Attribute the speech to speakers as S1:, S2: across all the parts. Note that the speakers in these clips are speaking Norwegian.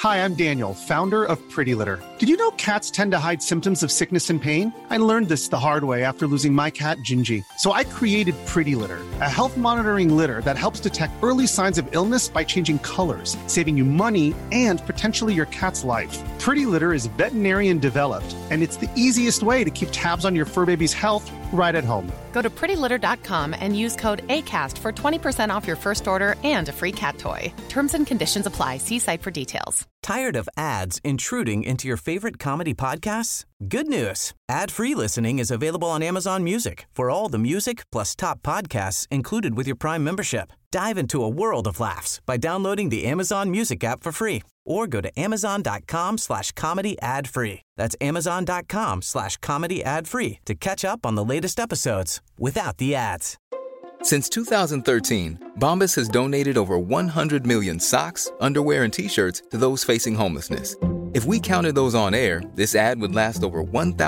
S1: Hi, I'm Daniel, founder of Pretty Litter. Did you know cats tend to hide symptoms of sickness and pain? I learned this the hard way after losing my cat, Gingy. So I created Pretty Litter, a health monitoring litter that helps detect early signs of illness by changing colors, saving you money and potentially your cat's life. Pretty Litter is veterinarian developed, and it's the easiest way to keep tabs on your fur baby's health right at home.
S2: Go to prettylitter.com and use code ACAST for 20% off your first order and a free cat toy. Terms and conditions apply. See site for details.
S3: Tired of ads intruding into your favorite comedy podcasts? Good news. Ad-free listening is available on Amazon Music for all the music plus top podcasts included with your Prime membership. Dive into a world of laughs by downloading the Amazon Music app for free or go to amazon.com/comedy ad-free. That's amazon.com/comedy ad-free to catch up on the latest episodes without the ads.
S4: Since 2013, Bombas has donated over 100 million socks, underwear, and T-shirts to those facing homelessness. If we counted those on air, this ad would last over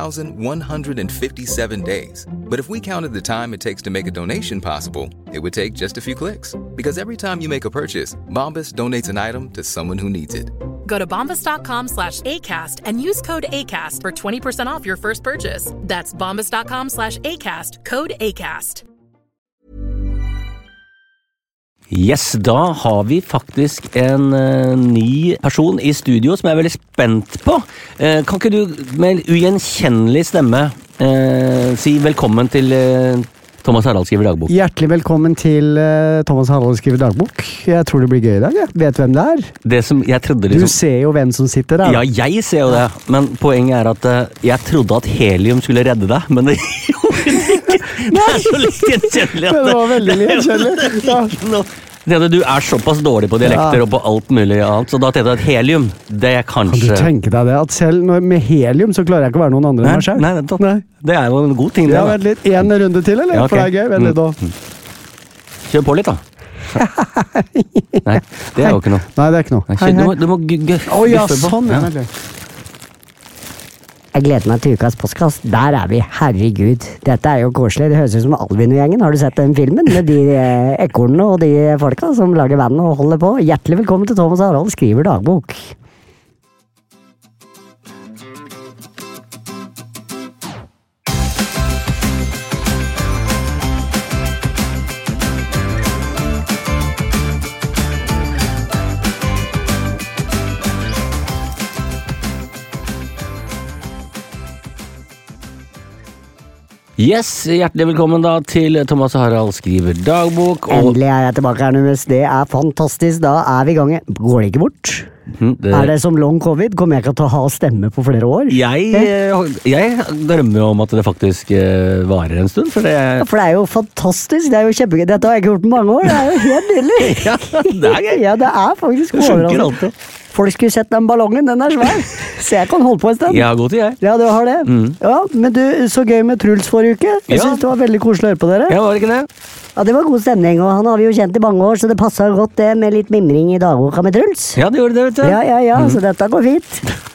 S4: 1,157 days. But if we counted the time it takes to make a donation possible, it would take just a few clicks. Because every time you make a purchase, Bombas donates an item to someone who needs it.
S2: Go to bombas.com/ACAST and use code ACAST for 20% off your first purchase. That's bombas.com/ACAST, code ACAST.
S5: Yes, da har vi faktisk en ny person i studio som jeg er veldig spent på. Kan ikke du med ugjenkjennelig stemme si velkommen til Thomas Harald skriver dagbok?
S6: Hjertelig velkommen til Thomas Harald skriver dagbok. Jeg tror det blir gøy i dag, jeg. Vet hvem det er?
S5: Det som jeg trodde liksom...
S6: Du ser jo hvem som sitter der.
S5: Ja, jeg ser jo det, men poenget er at jeg trodde at helium skulle redde deg, men det gjorde det ikke. Det er så litt gjenkjennelig.
S6: Det var veldig gjenkjennelig.
S5: Ja. Du er såpass dårlig på dialekter og på alt mulig annet, så da tenkte jeg at helium, det er kanskje...
S6: Kan du tenke deg det, at selv med helium så klarer jeg ikke å være noen andre enn meg selv?
S5: Nei, det er jo en god ting det.
S6: Ja, vent litt. En runde til, eller? Ja, okay. For det er gøy, vent litt da.
S5: Kjør på litt da. Nei, det er jo ikke noe.
S6: Nei, det er ikke noe.
S5: Nei, du må
S6: ja, sånn, ja.
S7: Jeg gleder meg til ukas podcast. Der er vi, herregud. Dette er jo koselig. Det høres ut som Alvin og gjengen. Har du sett den filmen med de ekornene og de folka som lager band og holder på? Hjertelig velkommen til Thomas Harald skriver dagbok.
S5: Yes, hjertelig velkommen da til Thomas Harald skriver dagbok.
S7: Og... Endelig er jeg tilbake her, Numes. Det er fantastisk. Da er vi i gang. Går det ikke bort? Er det som long covid? Kommer jeg ikke til å ha stemme på flere år?
S5: Jeg drømmer jo om at det faktisk varer en stund, for det...
S7: Ja, for det er jo fantastisk. Det er jo kjempegøy. Dette har jeg ikke gjort på mange år. Det er jo helt nydelig.
S5: Ja, det er gøy.
S7: Ja, det er faktisk overraskende. Folk skulle sett den ballongen, den er svær. Så jeg kan holde på en sted.
S5: Ja, god til jeg.
S7: Ja, du har det. Ja, men du, så gøy med Truls forrige uke. Jeg synes det var veldig koselig å høre på dere.
S5: Ja, var det ikke det?
S7: Ja, det var god stemning, og han har vi jo kjent i mange år, så det passet godt det med litt mimring i dagboka med Truls.
S5: Ja, det gjorde det, vet du.
S7: Ja, så dette går fint.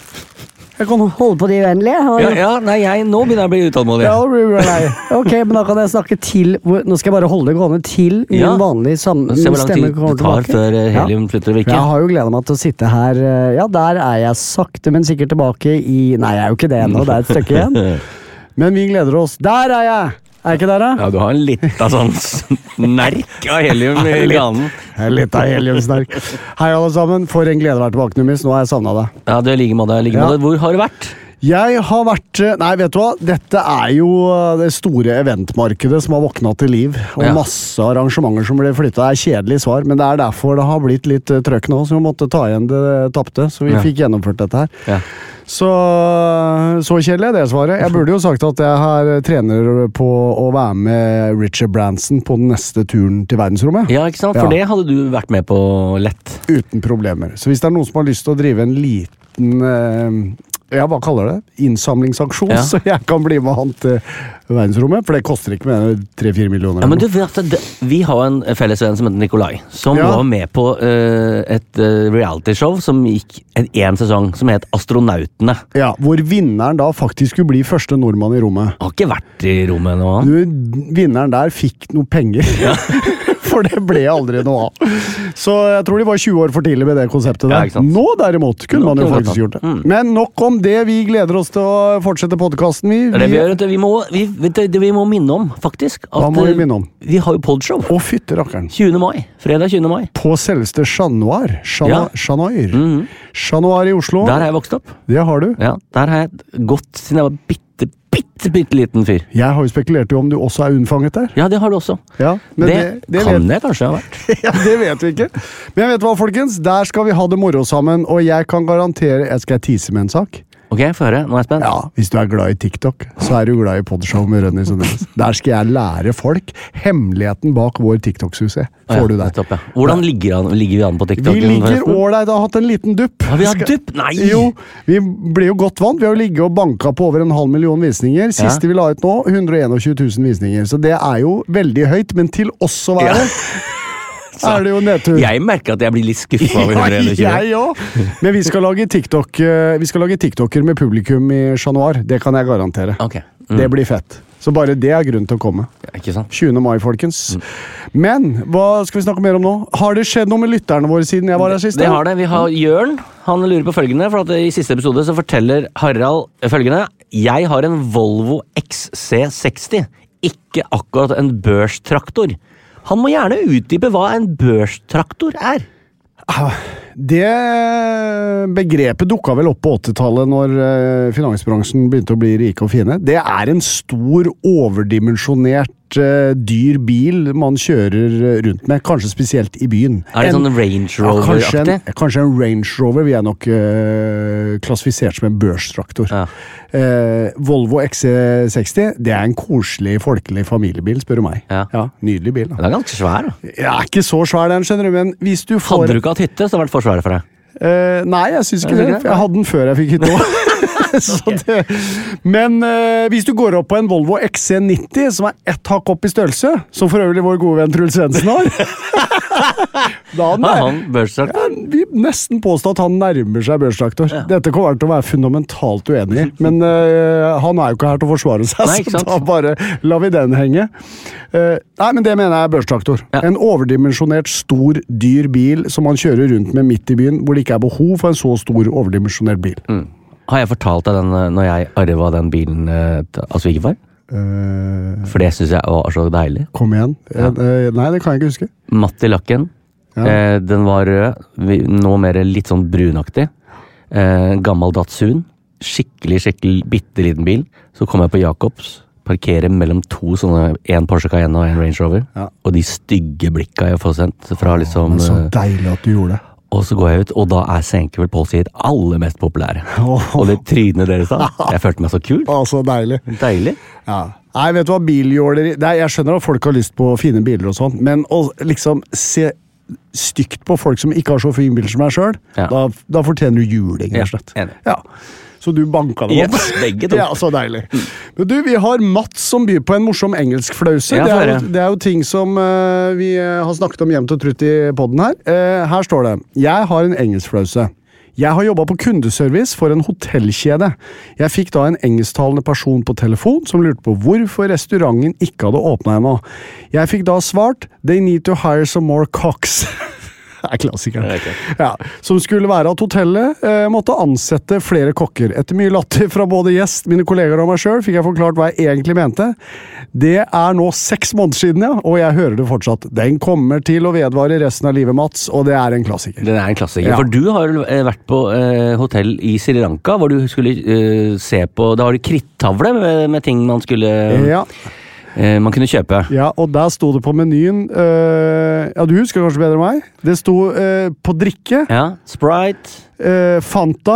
S7: Jeg kan holde på de uendelige.
S5: Nå begynner jeg å bli utålmodig.
S6: Ja, ok, men da kan jeg snakke til, nå skal jeg bare holde det gående til min vanlige stemme.
S5: Se hvor lang tid det tar før helium flytter og ikke.
S6: Jeg har jo gledet meg til å sitte her, der er jeg sakte, men sikkert tilbake i, nei, jeg er jo ikke det ennå, det er et stykke igjen. Men vi gleder oss. Der er jeg! Er ikke der da?
S5: Ja, du har en litt av sånn snerk av helium i ganen.
S6: Litt av heliumsnerk. Hei alle sammen, for en glede å være tilbake, Numis. Nå har jeg savnet deg.
S5: Ja, du er like måte. Hvor har du vært?
S6: Jeg har vært, nei vet du hva, dette er jo det store eventmarkedet som har våknet til liv, og masse arrangementer som ble flyttet. Det er kjedelig svar, men det er derfor det har blitt litt trøkk nå, så vi måtte ta igjen det tapte, så vi fikk gjennomført dette her. Ja. Så kjedelig er det svaret. Jeg burde jo sagt at jeg har trener på å være med Richard Branson på den neste turen til verdensrommet.
S5: Ja, ikke sant? For det hadde du vært med på lett.
S6: Uten problemer. Så hvis det er noen som har lyst til å drive en liten... hva kaller det? Innsamlingsaksjon, så jeg kan bli med han til verdensrommet, for det koster ikke mer enn 3-4 millioner.
S5: Ja, men du vet at vi har en felles venn som heter Nikolai, som var med på et reality-show som gikk en sesong, som het Astronautene. Ja,
S6: hvor vinneren da faktisk skulle bli første nordmann i rommet.
S5: Har ikke vært i rommet nå.
S6: Vinneren der fikk noe penger. Ja. For For det ble aldri noe av. Så jeg tror de var 20 år for tidlig med det konseptet der.
S5: Ja,
S6: Nå derimot kunne man jo faktisk gjort det. Men nok om det, vi gleder oss til å fortsette podcasten.
S5: Vi må minne om, faktisk, at
S6: Hva må vi minne om?
S5: Vi har jo podshow.
S6: Å, fytte rakkeren.
S5: 20. mai. Fredag 20. mai.
S6: På selveste Chat Noir. Chat Noir i Oslo.
S5: Der har jeg vokst opp.
S6: Det har du.
S5: Ja, der har jeg gått siden jeg var bitte liten fyr.
S6: Jeg har jo spekulert om du også er unnfanget der.
S5: Ja, det har du også.
S6: Ja, men
S5: det kan jeg kanskje ha vært.
S6: Ja, det vet vi ikke. Men jeg vet hva, folkens. Der skal vi ha det moro sammen, og jeg kan garantere... Skal jeg tease med en sak?
S5: Ok, få høre. Nå er jeg spent.
S6: Ja, hvis du er glad i TikTok, så er du glad i podshow med Rønny Sonnes. Der skal jeg lære folk hemmeligheten bak vår TikTok-suksess. Får du der.
S5: Nettopp, ja. Hvordan ligger vi an på TikTok?
S6: Vi ligger ålreit, har hatt en liten dupp.
S5: Har vi hatt dupp? Nei!
S6: Jo, vi blir jo godt vant. Vi har jo ligget og banka på over 500.000 visninger. Siste vi la ut nå, 121 000 visninger. Så det er jo veldig høyt, men til oss å være... er det jo nedtur.
S5: Jeg merker at jeg blir litt skuffet over 121.
S6: Jeg også. Men vi skal lage TikToker med publikum i Chat Noir. Det kan jeg garantere.
S5: Okay.
S6: Det blir fett. Så bare det er grunn til å komme.
S5: Ja, ikke sant?
S6: 20. mai, folkens. Men, hva skal vi snakke mer om nå? Har det skjedd noe med lytterne våre siden jeg var her sist?
S5: Det har det. Vi har Jørn. Han lurer på følgende, for at i siste episode så forteller Harald følgende. Jeg har en Volvo XC60. Ikke akkurat en børstraktor. Han må gjerne utdype hva en børstraktor er.
S6: Det begrepet dukket vel opp på 80-tallet når finansbransjen begynte å bli rike og fine. Det er en stor, overdimensjonert, dyr bil man kjører rundt med, kanskje spesielt i byen.
S5: Er det sånn Range Rover-aktig?
S6: Ja, kanskje en Range Rover vil jeg nok klassifisert som en børstraktor. Ja. Volvo XC60, det er en koselig, folkelig familiebil, spør du meg. Ja, nydelig bil. Da.
S5: Den er ganske svær, da.
S6: Ja, ikke så svær den, skjønner du, men hvis du får...
S5: Hadde du ikke hatt hytte, så hadde det vært for svær for deg?
S6: Nei, jeg synes ikke det. Jeg hadde den før jeg fikk hytte også. Men hvis du går opp på en Volvo XC90 som er ett hakk opp i størrelse, som for øvrig vår gode venn Truls Svendsen har, da
S5: han børstraktor?
S6: Vi nesten påstår at han nærmer seg børstraktor. Dette kommer til å være fundamentalt uenig, men han er jo ikke her til å forsvare seg. Nei, så da bare lar vi den henge. Nei, men det mener jeg er børstraktor. En overdimensjonert, stor, dyr bil som man kjører rundt med midt i byen, hvor det ikke er behov for en så stor, overdimensjonert bil.
S5: Har jeg fortalt deg den når jeg arvet den bilen av svigerfar? For det synes jeg var så deilig.
S6: Kom igjen. Nei, det kan jeg ikke huske.
S5: Matt i lakken. Den var rød, nå mer litt sånn brunaktig. Gammel Datsun. Skikkelig bitteliten bil. Så kom jeg på Jacobs, parkerer mellom to sånne, en Porsche Cayenne og en Range Rover. Og de stygge blikka jeg får sendt fra liksom...
S6: Så deilig at du gjorde det.
S5: Og så går jeg ut, og da er Senke vel på sitt aller mest populære. Og det trynet deres da. Jeg følte meg så kul.
S6: Så deilig.
S5: Deilig.
S6: Ja. Nei, vet du hva, biljåleri... Jeg skjønner at folk har lyst på fine biler og sånn, men å liksom se stygt på folk som ikke har så fin bil som meg selv, da fortjener du juling, rett og slett. Ja. Så du banka det opp.
S5: Yes, begge to.
S6: Ja, så deilig. Men du, vi har Mats som byr på en morsom engelskflause. Det er jo ting som vi har snakket om jevnt og trutt i podden her. Her står det: jeg har en engelskflause. Jeg har jobbet på kundeservice for en hotellkjede. Jeg fikk da en engelsktalende person på telefon som lurte på hvorfor restauranten ikke hadde åpnet ennå. Jeg fikk da svart: they need to hire some more cocks. Det er klassikeren. Ja, som skulle være at hotellet måtte ansette flere kokker. Etter mye latter fra både gjest, mine kolleger og meg selv, fikk jeg forklart hva jeg egentlig mente. Det er nå 6 måneder siden, og jeg hører det fortsatt. Den kommer til å vedvare resten av livet, Mats, og det er en klassiker.
S5: Det er en klassiker, for du har vært på hotell i Sri Lanka, hvor du skulle se på, da var det krittavle med ting man skulle... man kunne kjøpe.
S6: Ja, og der sto det på menyen, du husker kanskje bedre enn meg, det sto på drikke,
S5: Sprite,
S6: Fanta,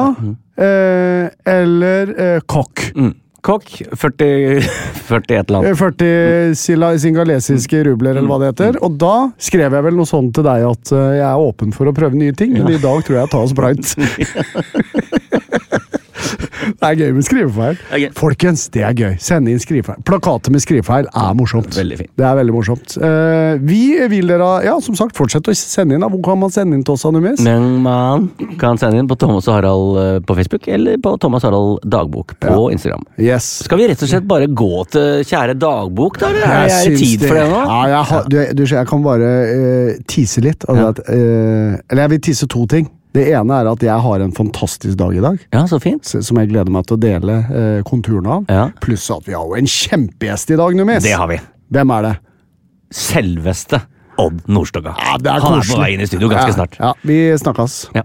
S6: eller kokk.
S5: Kokk, 40 et eller annet.
S6: 40 singalesiske rubler, eller hva det heter. Og da skrev jeg vel noe sånt til deg at jeg er åpen for å prøve nye ting, men i dag tror jeg tar Sprite. Det er gøy med skrivefeil.
S5: Okay.
S6: Folkens, det er gøy. Send inn skrivefeil. Plakater med skrivefeil er morsomt.
S5: Veldig fint.
S6: Det er veldig morsomt. Vi vil dere, som sagt, fortsette å sende inn. Hvor kan man sende inn til oss, Numis?
S5: Men man kan sende inn på Thomas og Harald på Facebook, eller på Thomas Harald Dagbok på Instagram.
S6: Yes.
S5: Skal vi rett og slett bare gå til kjære Dagbok, da? Er det tid for det nå?
S6: Ja, jeg kan bare tise litt. Eller jeg vil tise 2 ting. Det ene er at jeg har en fantastisk dag i dag.
S5: Ja, så fint.
S6: Som jeg gleder meg til å dele konturene av.
S5: Ja.
S6: Pluss at vi har jo en kjempegjest i dag, Numis.
S5: Det har vi.
S6: Hvem er det?
S5: Selveste Odd Nordstoga.
S6: Ja, det er
S5: Han
S6: koselig.
S5: på vei inn i studio ganske snart.
S6: Ja, vi snakkes.
S5: Ja.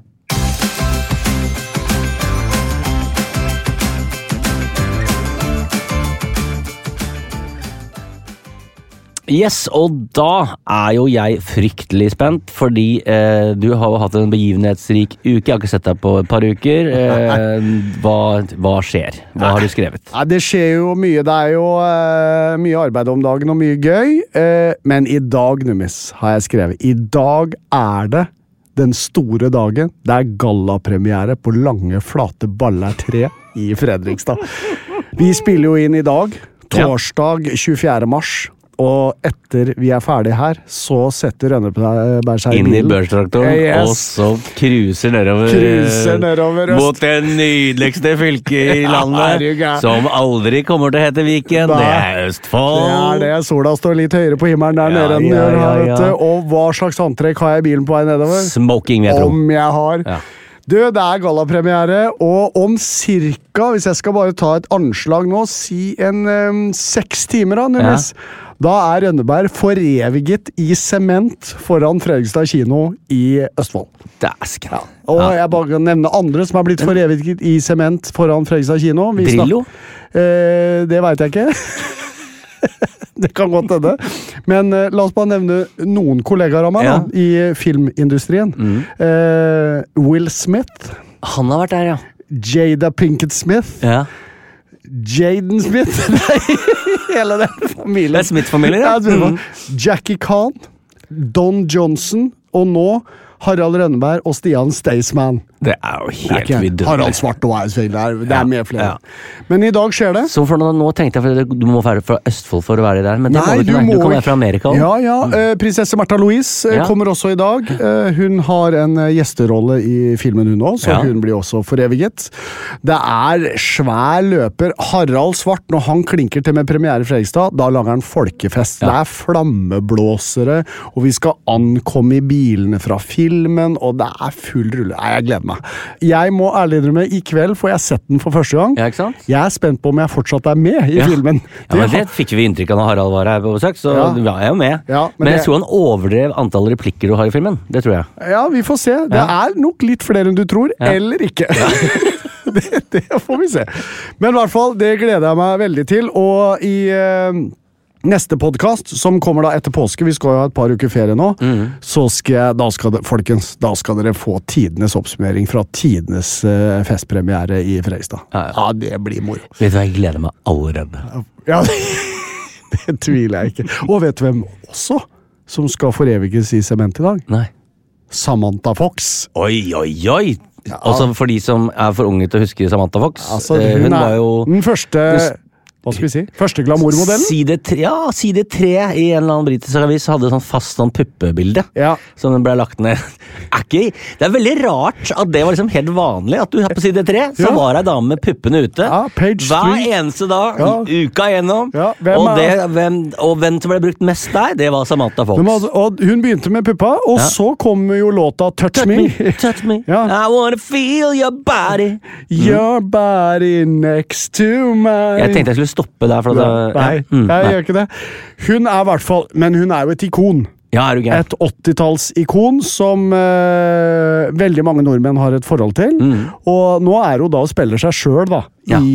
S5: Yes, og da er jo jeg fryktelig spent, fordi du har jo hatt en begivenhetsrik uke. Jeg har ikke sett deg på et par uker. Hva skjer? Hva har du skrevet?
S6: Ja, det skjer jo mye. Det er jo mye arbeid om dagen og mye gøy. Men i dag, Numis, har jeg skrevet. I dag er det den store dagen. Det er gallapremiere på Lange Flate Baller 3 i Fredrikstad. Vi spiller jo inn i dag, torsdag 24. mars. Og etter vi er ferdig her, så setter Rønneberg seg i bilen.
S5: Inn i børstraktoren, og så cruiser nedover mot det nydeligste fylket i landet, som aldri kommer til å hete Viken. Det er Østfold.
S6: Det er det. Sola står litt høyere på himmelen der nede enn den gjør her, vet du. Og hva slags antrekk har jeg i bilen på vei nedover?
S5: Smoking, jeg tror.
S6: Om jeg har. Ja. Du, det er gallapremiere, og om cirka, hvis jeg skal bare ta et anslag nå, si en 6 timer da, Numis. Da er Rønneberg foreviget i sement foran Fredrikstad kino i Østfold.
S5: Dæsken.
S6: Ja. Og jeg bare kan nevne andre som har blitt foreviget i sement foran Fredrikstad kino.
S5: Drillo?
S6: Det vet jeg ikke. Det kan godt hende. Men la oss bare nevne noen kollegaer av meg da, i filmindustrien. Will Smith.
S5: Han har vært der, ja.
S6: Jada Pinkett Smith.
S5: Ja.
S6: Jaden Smith. Hele den familien.
S5: Det er Smith-familien, ja.
S6: Jackie Khan, Don Johnson, og nå Harald Rønneberg og Stian Staysman.
S5: Det er jo helt vidunderlig.
S6: Harald Svart og det er med flere. Ja. Men i dag skjer det.
S5: Så for nå tenkte jeg, for du må være fra Østfold for å være der, men det
S6: Nei,
S5: du kan være fra Amerika.
S6: Ja. Prinsesse Märtha Louise kommer også i dag. Hun har en gjesterolle i filmen hun også, så hun blir også foreviget. Det er svær løper. Harald Svart, når han klinker til med premiere i Fredrikstad, da lager han folkefest. Det er flammeblåsere, og vi skal ankomme i bilene fra filmen, og det er full rulle. Nei, jeg gleder meg. Jeg må ærlig innrømme, i kveld får jeg sett den for første gang.
S5: Ja, ikke sant?
S6: Jeg er spent på om jeg fortsatt er med i filmen.
S5: Men det fikk vi inntrykk av når Harald var her på besøk, så jeg er jo med.
S6: Ja,
S5: men jeg tror han overdrev antall replikker du har i filmen. Det tror jeg. Ja,
S6: vi får se. Det er nok litt flere enn du tror, eller ikke. Det får vi se. Men i hvert fall, det gleder jeg meg veldig til, og i neste podcast, som kommer da etter påske, vi skal jo ha et par uker ferie nå, så da skal dere få tidenes oppsummering fra tidenes festpremiere i Fredrikstad. Ja, det blir moro.
S5: Vet du hva, jeg gleder meg allerede.
S6: Ja, det tviler jeg ikke. Og vet du hvem også som skal foreviges i sement i dag?
S5: Nei.
S6: Samantha Fox.
S5: Oi! Også for de som er for unge til å huske Samantha Fox.
S6: Altså, hun var jo den første... Hva skal vi si? Første glamourmodellen?
S5: Side 3 i en eller annen britisk avis hadde sånn fast sånn puppebilde som den ble lagt ned. Det er veldig rart at det var liksom helt vanlig at du her på side 3 så var ei dame med puppene ute hver eneste dag, uka igjennom, og hvem som ble brukt mest der, det var Samantha Fox.
S6: Og hun begynte med puppa, og så kom jo låta Touch Me.
S5: Touch me. I wanna feel your body.
S6: Your body next to mine.
S5: Jeg tenkte jeg skulle stoppe der for
S6: jeg gjør ikke det. Hun er i hvert fall, men hun er jo et ikon.
S5: Ja, er du gæren?
S6: Et 80-talls-ikon som veldig mange nordmenn har et forhold til, og nå er hun da og spiller seg selv da,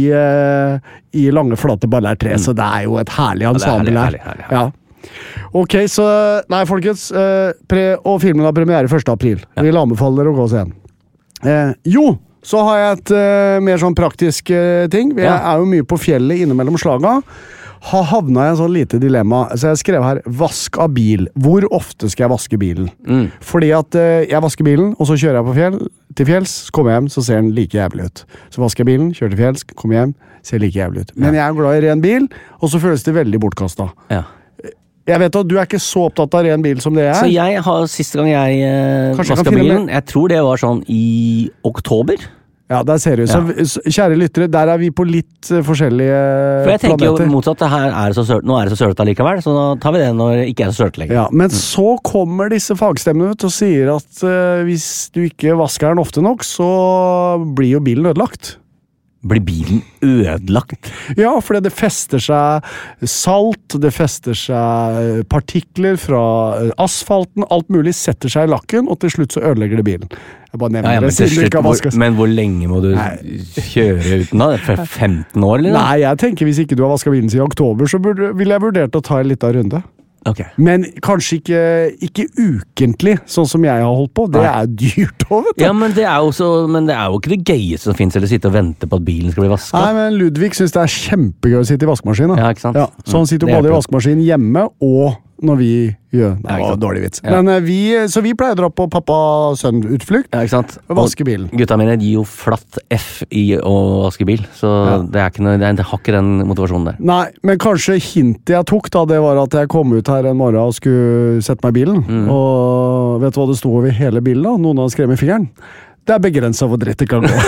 S6: i Lange Flate Baller 3, så det er jo et herlig ensemble her. Ja. Ok, så, nei folkens, og filmen har premiere 1. april. Vi vil anbefale dere å gå og se den. Så har jeg et mer sånn praktisk ting. Vi er jo mye på fjellet innimellom slaga. har havnet i en sånn lite dilemma. Så jeg skrev her, vask av bil. Hvor ofte skal jeg vaske bilen? Fordi at jeg vasker bilen, og så kjører jeg til fjells, så kommer jeg hjem, så ser den like jævlig ut. Så vasker jeg bilen, kjører til fjells, kommer hjem, ser like jævlig ut. Men jeg glad i ren bil, og så føles det veldig bortkastet.
S5: Ja.
S6: Jeg vet at du ikke så opptatt av ren bil som det
S5: Så jeg har, siste gang jeg vasket bilen, jeg tror det var sånn i oktober.
S6: Ja, der ser du. Så kjære lyttere, der vi på litt forskjellige
S5: For jeg tenker jo motsatt, nå er det så sølt allikevel, så da tar vi det når det ikke er så sølt lenger.
S6: Ja, men så kommer disse fagstemmene ut og sier at hvis du ikke vasker den ofte nok, så blir jo bilen ødelagt.
S5: Blir bilen ødelagt?
S6: Ja, fordi det fester seg salt, det fester seg partikler fra asfalten, alt mulig setter seg i lakken, og til slutt så ødelegger det bilen. Jeg bare nevner det, siden det ikke har vasket.
S5: Men hvor lenge må du kjøre uten da? For 15 år, eller?
S6: Nei, jeg tenker hvis ikke du har vasket bilen siden oktober, så ville jeg vurdert å ta en liten runde.
S5: Okay.
S6: Men kanskje ikke ukentlig, sånn som jeg har holdt på. Det er dyrt også, vet du.
S5: Ja, men det er jo ikke det gøyeste som finnes, eller sitte og vente på at bilen skal bli vasket.
S6: Nei, men Ludvig synes det er kjempegøy å sitte i vaskemaskinen.
S5: Ja, ikke sant?
S6: Ja, så han sitter jo både i vaskemaskinen hjemme, og når vi gjør det. Var dårlig vits. Ja. Men så vi pleier å dra på pappa-sønn-utflukt,
S5: ja, ikke sant?
S6: Og vaske bilen.
S5: Gutta mine gir jo flatt F i å vaske bil, så det er ikke noe, det har ikke den motivasjonen der.
S6: Nei, men kanskje hintet jeg tok da, det var at jeg kom ut her en morgen og skulle sette meg i bilen, og vet du hva det stod over hele bilen da? Noen hadde skrevet med fingeren. Det er begrenset hvor dritt det kan gå.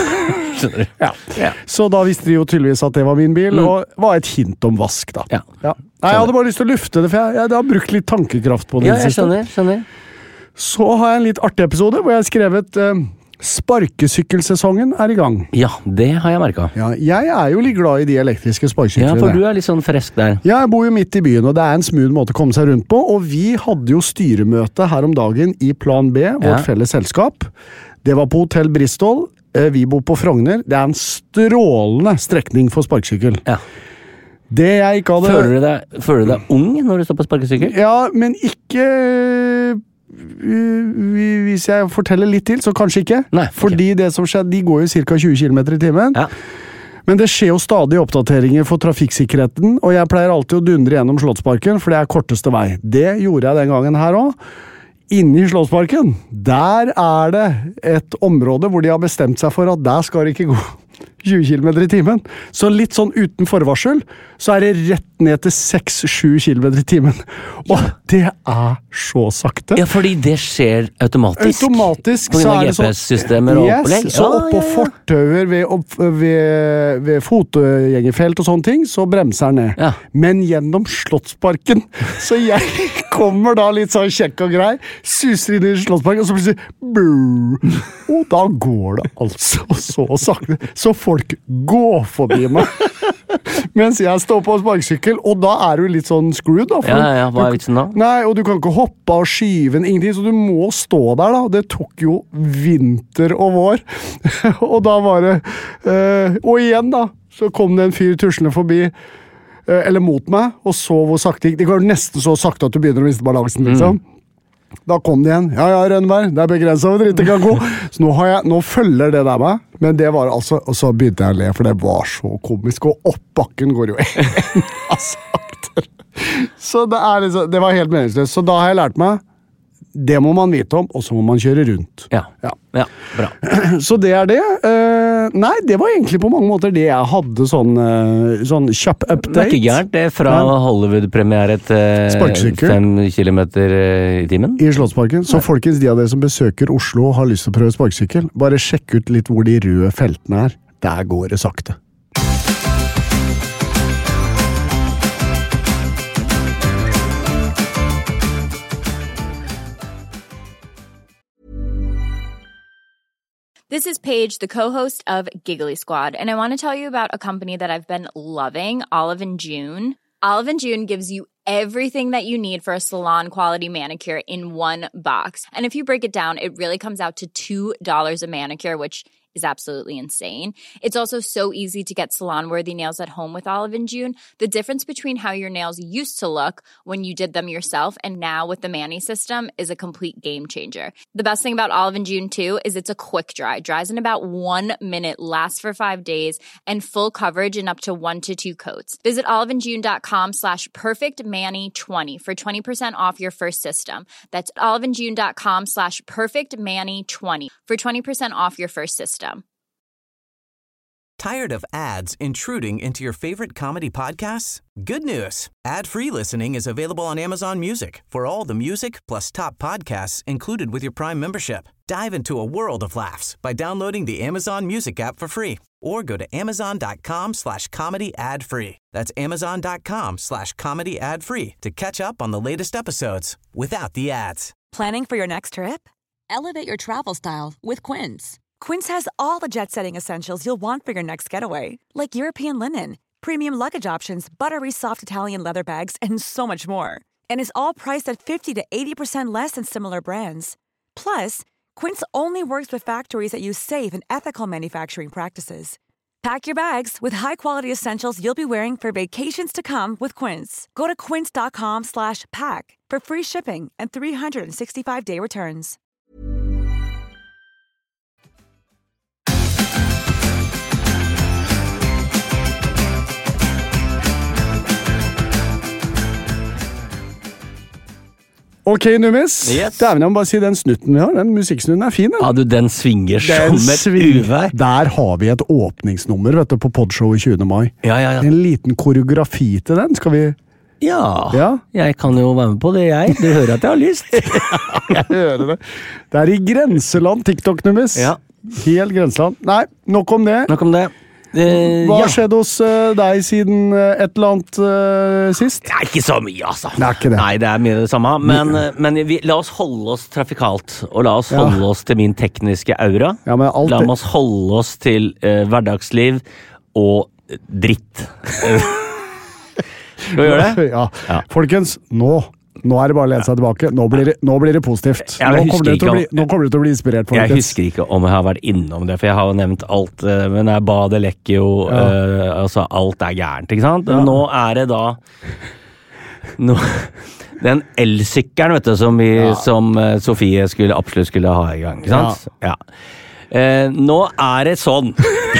S6: Ja. Så da visste de jo tydeligvis at det var min bil, og var et hint om vask da. Ja. Nei, jeg hadde bare lyst til å lufte det, for jeg har brukt litt tankekraft på det siste.
S5: Ja, jeg skjønner.
S6: Så har jeg en litt artig episode, hvor jeg har skrevet sparkesykkelsesongen er i gang.
S5: Ja, det har jeg merket.
S6: Ja, jeg er jo litt glad i de elektriske sparkesyklene.
S5: Ja, for du er litt sånn fresk der.
S6: Ja, jeg bor jo midt i byen, og det er en smooth måte å komme seg rundt på, og vi hadde jo styremøte her om dagen i Plan B, vårt felles selskap. Det var på Hotell Bristol. Vi bor på Frogner. Det er en strålende strekning for sparkesykkel. Ja. Det jeg ikke hadde...
S5: Føler du deg ung når du står på sparkesykkel?
S6: Ja, men ikke... Hvis jeg forteller litt til, så kanskje ikke.
S5: Nei, okay.
S6: Fordi det som skjedde, de går jo cirka 20 km i timen. Ja. Men det skjer jo stadig oppdateringer for trafikksikkerheten, og jeg pleier alltid å dundre gjennom Slottsparken, for det er korteste vei. Det gjorde jeg den gangen her også. Inne i Slottsparken, der er det et område hvor de har bestemt seg for at der skal det ikke gå 20 km i timen. Så litt sånn uten forvarsel, så er det rett ned til 6-7 km i timen. Og det er så sakte.
S5: Ja, fordi det skjer automatisk.
S6: Automatisk,
S5: så er det sånn... GPS-systemer og opplegg.
S6: Så opp på fortauer ved fotgjengerfelt og sånne ting, så bremser den ned. Ja. Men gjennom Slottsparken, så jeg kommer da litt sånn kjekk og grei, suser inn i Slottsparken, og så plutselig og da går det altså så sakte. Så folk går forbi meg. Mens jeg står på sparkesykkel, og da er du litt sånn screwed da.
S5: Ja, hva er vitsen da?
S6: Nei, og du kan ikke hoppe av skiven, ingenting, så du må stå der da. Det tok jo vinter og vår. Og da var det, og igjen da, så kom det en fyr tuslende forbi, eller mot meg, og så hvor sakte gikk. Det går nesten så sakte at du begynner å miste balansen, liksom. Da kom det igjen. Ja, Rønneberg, det er begrenset hvor dritt det kan gå. Så nå følger det der meg, men det var altså, og så begynte jeg å le, for det var så komisk, og opp bakken går jo enda saktere. Så det var helt meningsløst. Så da har jeg lært meg, det må man vite om, og så må man kjøre rundt.
S5: Ja, bra.
S6: Så det er det. Nei, det var egentlig på mange måter det jeg hadde sånn kjapp update.
S5: Det er ikke gærent, det er fra Hollywood-premiere til 5 km i timen.
S6: I Slottsparken. Så folkens, de av dere som besøker Oslo og har lyst til å prøve sparkesykkel, bare sjekk ut litt hvor de røde feltene er. Der går det sakte.
S8: This is Paige, the co-host of Giggly Squad, and I want to tell you about a company that I've been loving, Olive & June. Olive & June gives you everything that you need for a salon-quality manicure in one box. And if you break it down, it really comes out to $2 a manicure, which is absolutely insane. It's also so easy to get salon-worthy nails at home with Olive & June. The difference between how your nails used to look when you did them yourself and now with the Mani system is a complete game changer. The best thing about Olive & June, too, is it's a quick dry. Dries in about 1 minute, lasts for 5 days, and full coverage in up to 1 to 2 coats. Visit oliveandjune.com/perfectmani20 for 20% off your first system. That's oliveandjune.com/perfectmani20 for 20% off your first system.
S3: Tired of ads intruding into your favorite comedy podcasts? Good news. Ad-free listening is available on Amazon Music for all the music plus top podcasts included with your Prime membership. Dive into a world of laughs by downloading the Amazon Music app for free or go to amazon.com/comedy ad-free. That's amazon.com/comedy ad-free to catch up on the latest episodes without the ads.
S9: Planning for your next trip? Elevate your travel style with Quince. Quince has all the jet-setting essentials you'll want for your next getaway, like European linen, premium luggage options, buttery soft Italian leather bags, and so much more. And is all priced at 50 to 80% less than similar brands. Plus, Quince only works with factories that use safe and ethical manufacturing practices. Pack your bags with high-quality essentials you'll be wearing for vacations to come with Quince. Go to quince.com/pack for free shipping and 365-day returns.
S6: Ok, Numis.
S5: Yes.
S6: Dæven, jeg må bare si den snutten vi har. Den musikksnutten fin.
S5: Ja, du, den svinger som et uvær.
S6: Der har vi et åpningsnummer, vet du, på podshowet 20. mai.
S5: Ja.
S6: En liten koreografi til den. Skal vi...
S5: Ja, jeg kan jo være med på det, jeg. Du hører at jeg har lyst.
S6: Jeg hører det. Det er i grenseland, TikTok, Numis.
S5: Ja.
S6: Helt grenseland. Nei, nok om det. Hva skjedde hos deg siden et eller annet sist?
S5: Det er ikke så mye, altså.
S6: Det er ikke det.
S5: Nei, det er mye det samme. Men la oss holde oss trafikalt, og la oss holde oss til min tekniske aura.
S6: Ja, men alt
S5: la oss holde oss til hverdagsliv og dritt. Skal vi gjøre det?
S6: Ja. Folkens, nå er det bare å lene seg tilbake. Nå blir det positivt. Nå kommer du til å bli inspirert, folkens.
S5: Jeg husker ikke om jeg har vært innom det, for jeg har jo nevnt alt, men badet lekker jo, altså alt er gærent, ikke sant? Ja. Nå er det da den elsykkelen, vet du, som Sofie absolutt skulle ha i gang, ikke sant? Ja. Nå er det sånn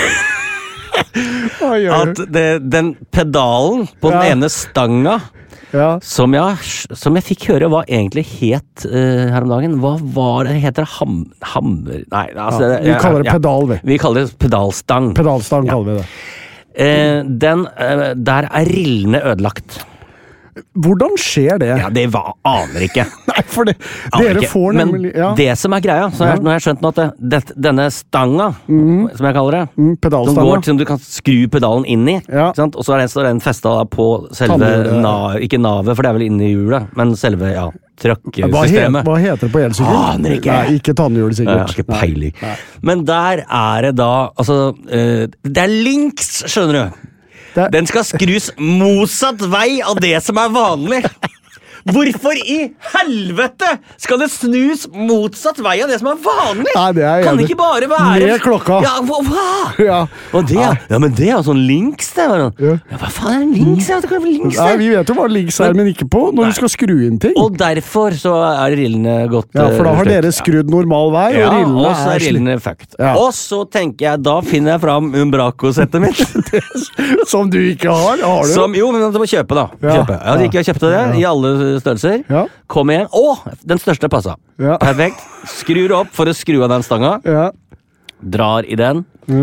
S5: at den pedalen på den ene stanga som jeg fikk høre hva egentlig het her om dagen. Hva var det? Heter det hammer? Nei, altså...
S6: vi kaller det pedal,
S5: vi kaller det pedalstang.
S6: Pedalstang kaller vi det.
S5: Der er rillene ødelagt.
S6: Hvordan skjer det?
S5: Ja, det aner ikke.
S6: Nei, for dere får nemlig...
S5: Men det som er greia, så nå har jeg skjønt at denne stanga, som jeg kaller det, som du kan skru pedalen inn i, og så står den festet på selve, ikke navet, for det er vel inne i hjulet, men selve, trøkkesystemet.
S6: Hva heter det på elsykkel?
S5: Aner ikke.
S6: Nei, ikke tannhjul, sikkert.
S5: Jeg har ikke peiling. Men der er det da, altså, det er links, skjønner du. Den skal skrus motsatt vei av det som er vanlig. Hvorfor i helvete skal det snus motsatt vei av det som er vanlig?
S6: Nei, det er
S5: kan det ikke bare være...
S6: Med klokka.
S5: Ja, hva? Ja. Men det er sånn links, det. Hva faen er en links?
S6: Nei, vi vet jo hva links er, men ikke på når du skal skru inn ting.
S5: Og derfor så er rillene godt...
S6: Ja, for da har dere skrudd normal vei, og rillene
S5: og så er rillene fucked. Og så tenker jeg, da finner jeg fram Umbraco-settet mitt.
S6: Som du ikke har du?
S5: Jo, men du må kjøpe da. Jeg hadde ikke kjøpt det i alle størrelser. Kom igjen. Den største passa. Perfekt. Skrur opp for å skru av den stanga. Drar i den.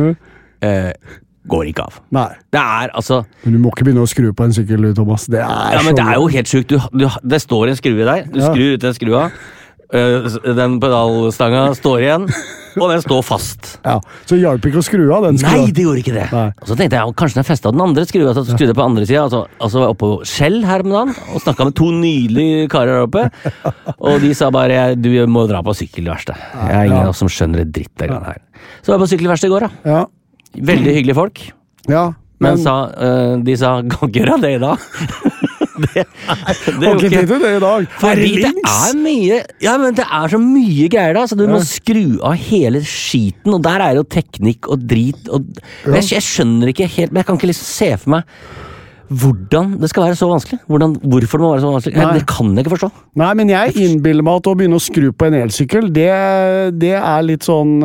S5: Går ikke av.
S6: Nei.
S5: Det er altså...
S6: Men du må ikke begynne å skru på en sykkel, Thomas.
S5: Men det er jo helt sykt. Det står en skrue der. Du skrur ut den skrua. Den pedalstanga står igjen, og den står fast.
S6: Ja, så hjelper ikke å skru av den skrua?
S5: Nei, det gjorde ikke det. Og så tenkte jeg, kanskje den festet den andre skrua, så skrudde på andre siden, altså oppe på Shell her med dagen, og snakket med 2 nydelige karer her oppe, og de sa bare, du må dra på sykkelverksted. Jeg er ingen av oss som skjønner det dritt der her. Så var jeg på sykkelverksted i går da. Veldig hyggelige folk.
S6: Ja.
S5: Men de sa, kan ikke gjøre det da. det
S6: Har ikke tid til det i dag.
S5: Fordi det mye, ja, men det så mye greier da, så du må skru av hele skiten, og der jo teknikk og drit, og jeg skjønner ikke helt, men jeg kan ikke liksom se for meg hvordan det skal være så vanskelig. Hvorfor det må være så vanskelig. Det kan jeg ikke forstå. Nei, men jeg innbiller meg at å begynne å skru på en elsykkel, det litt sånn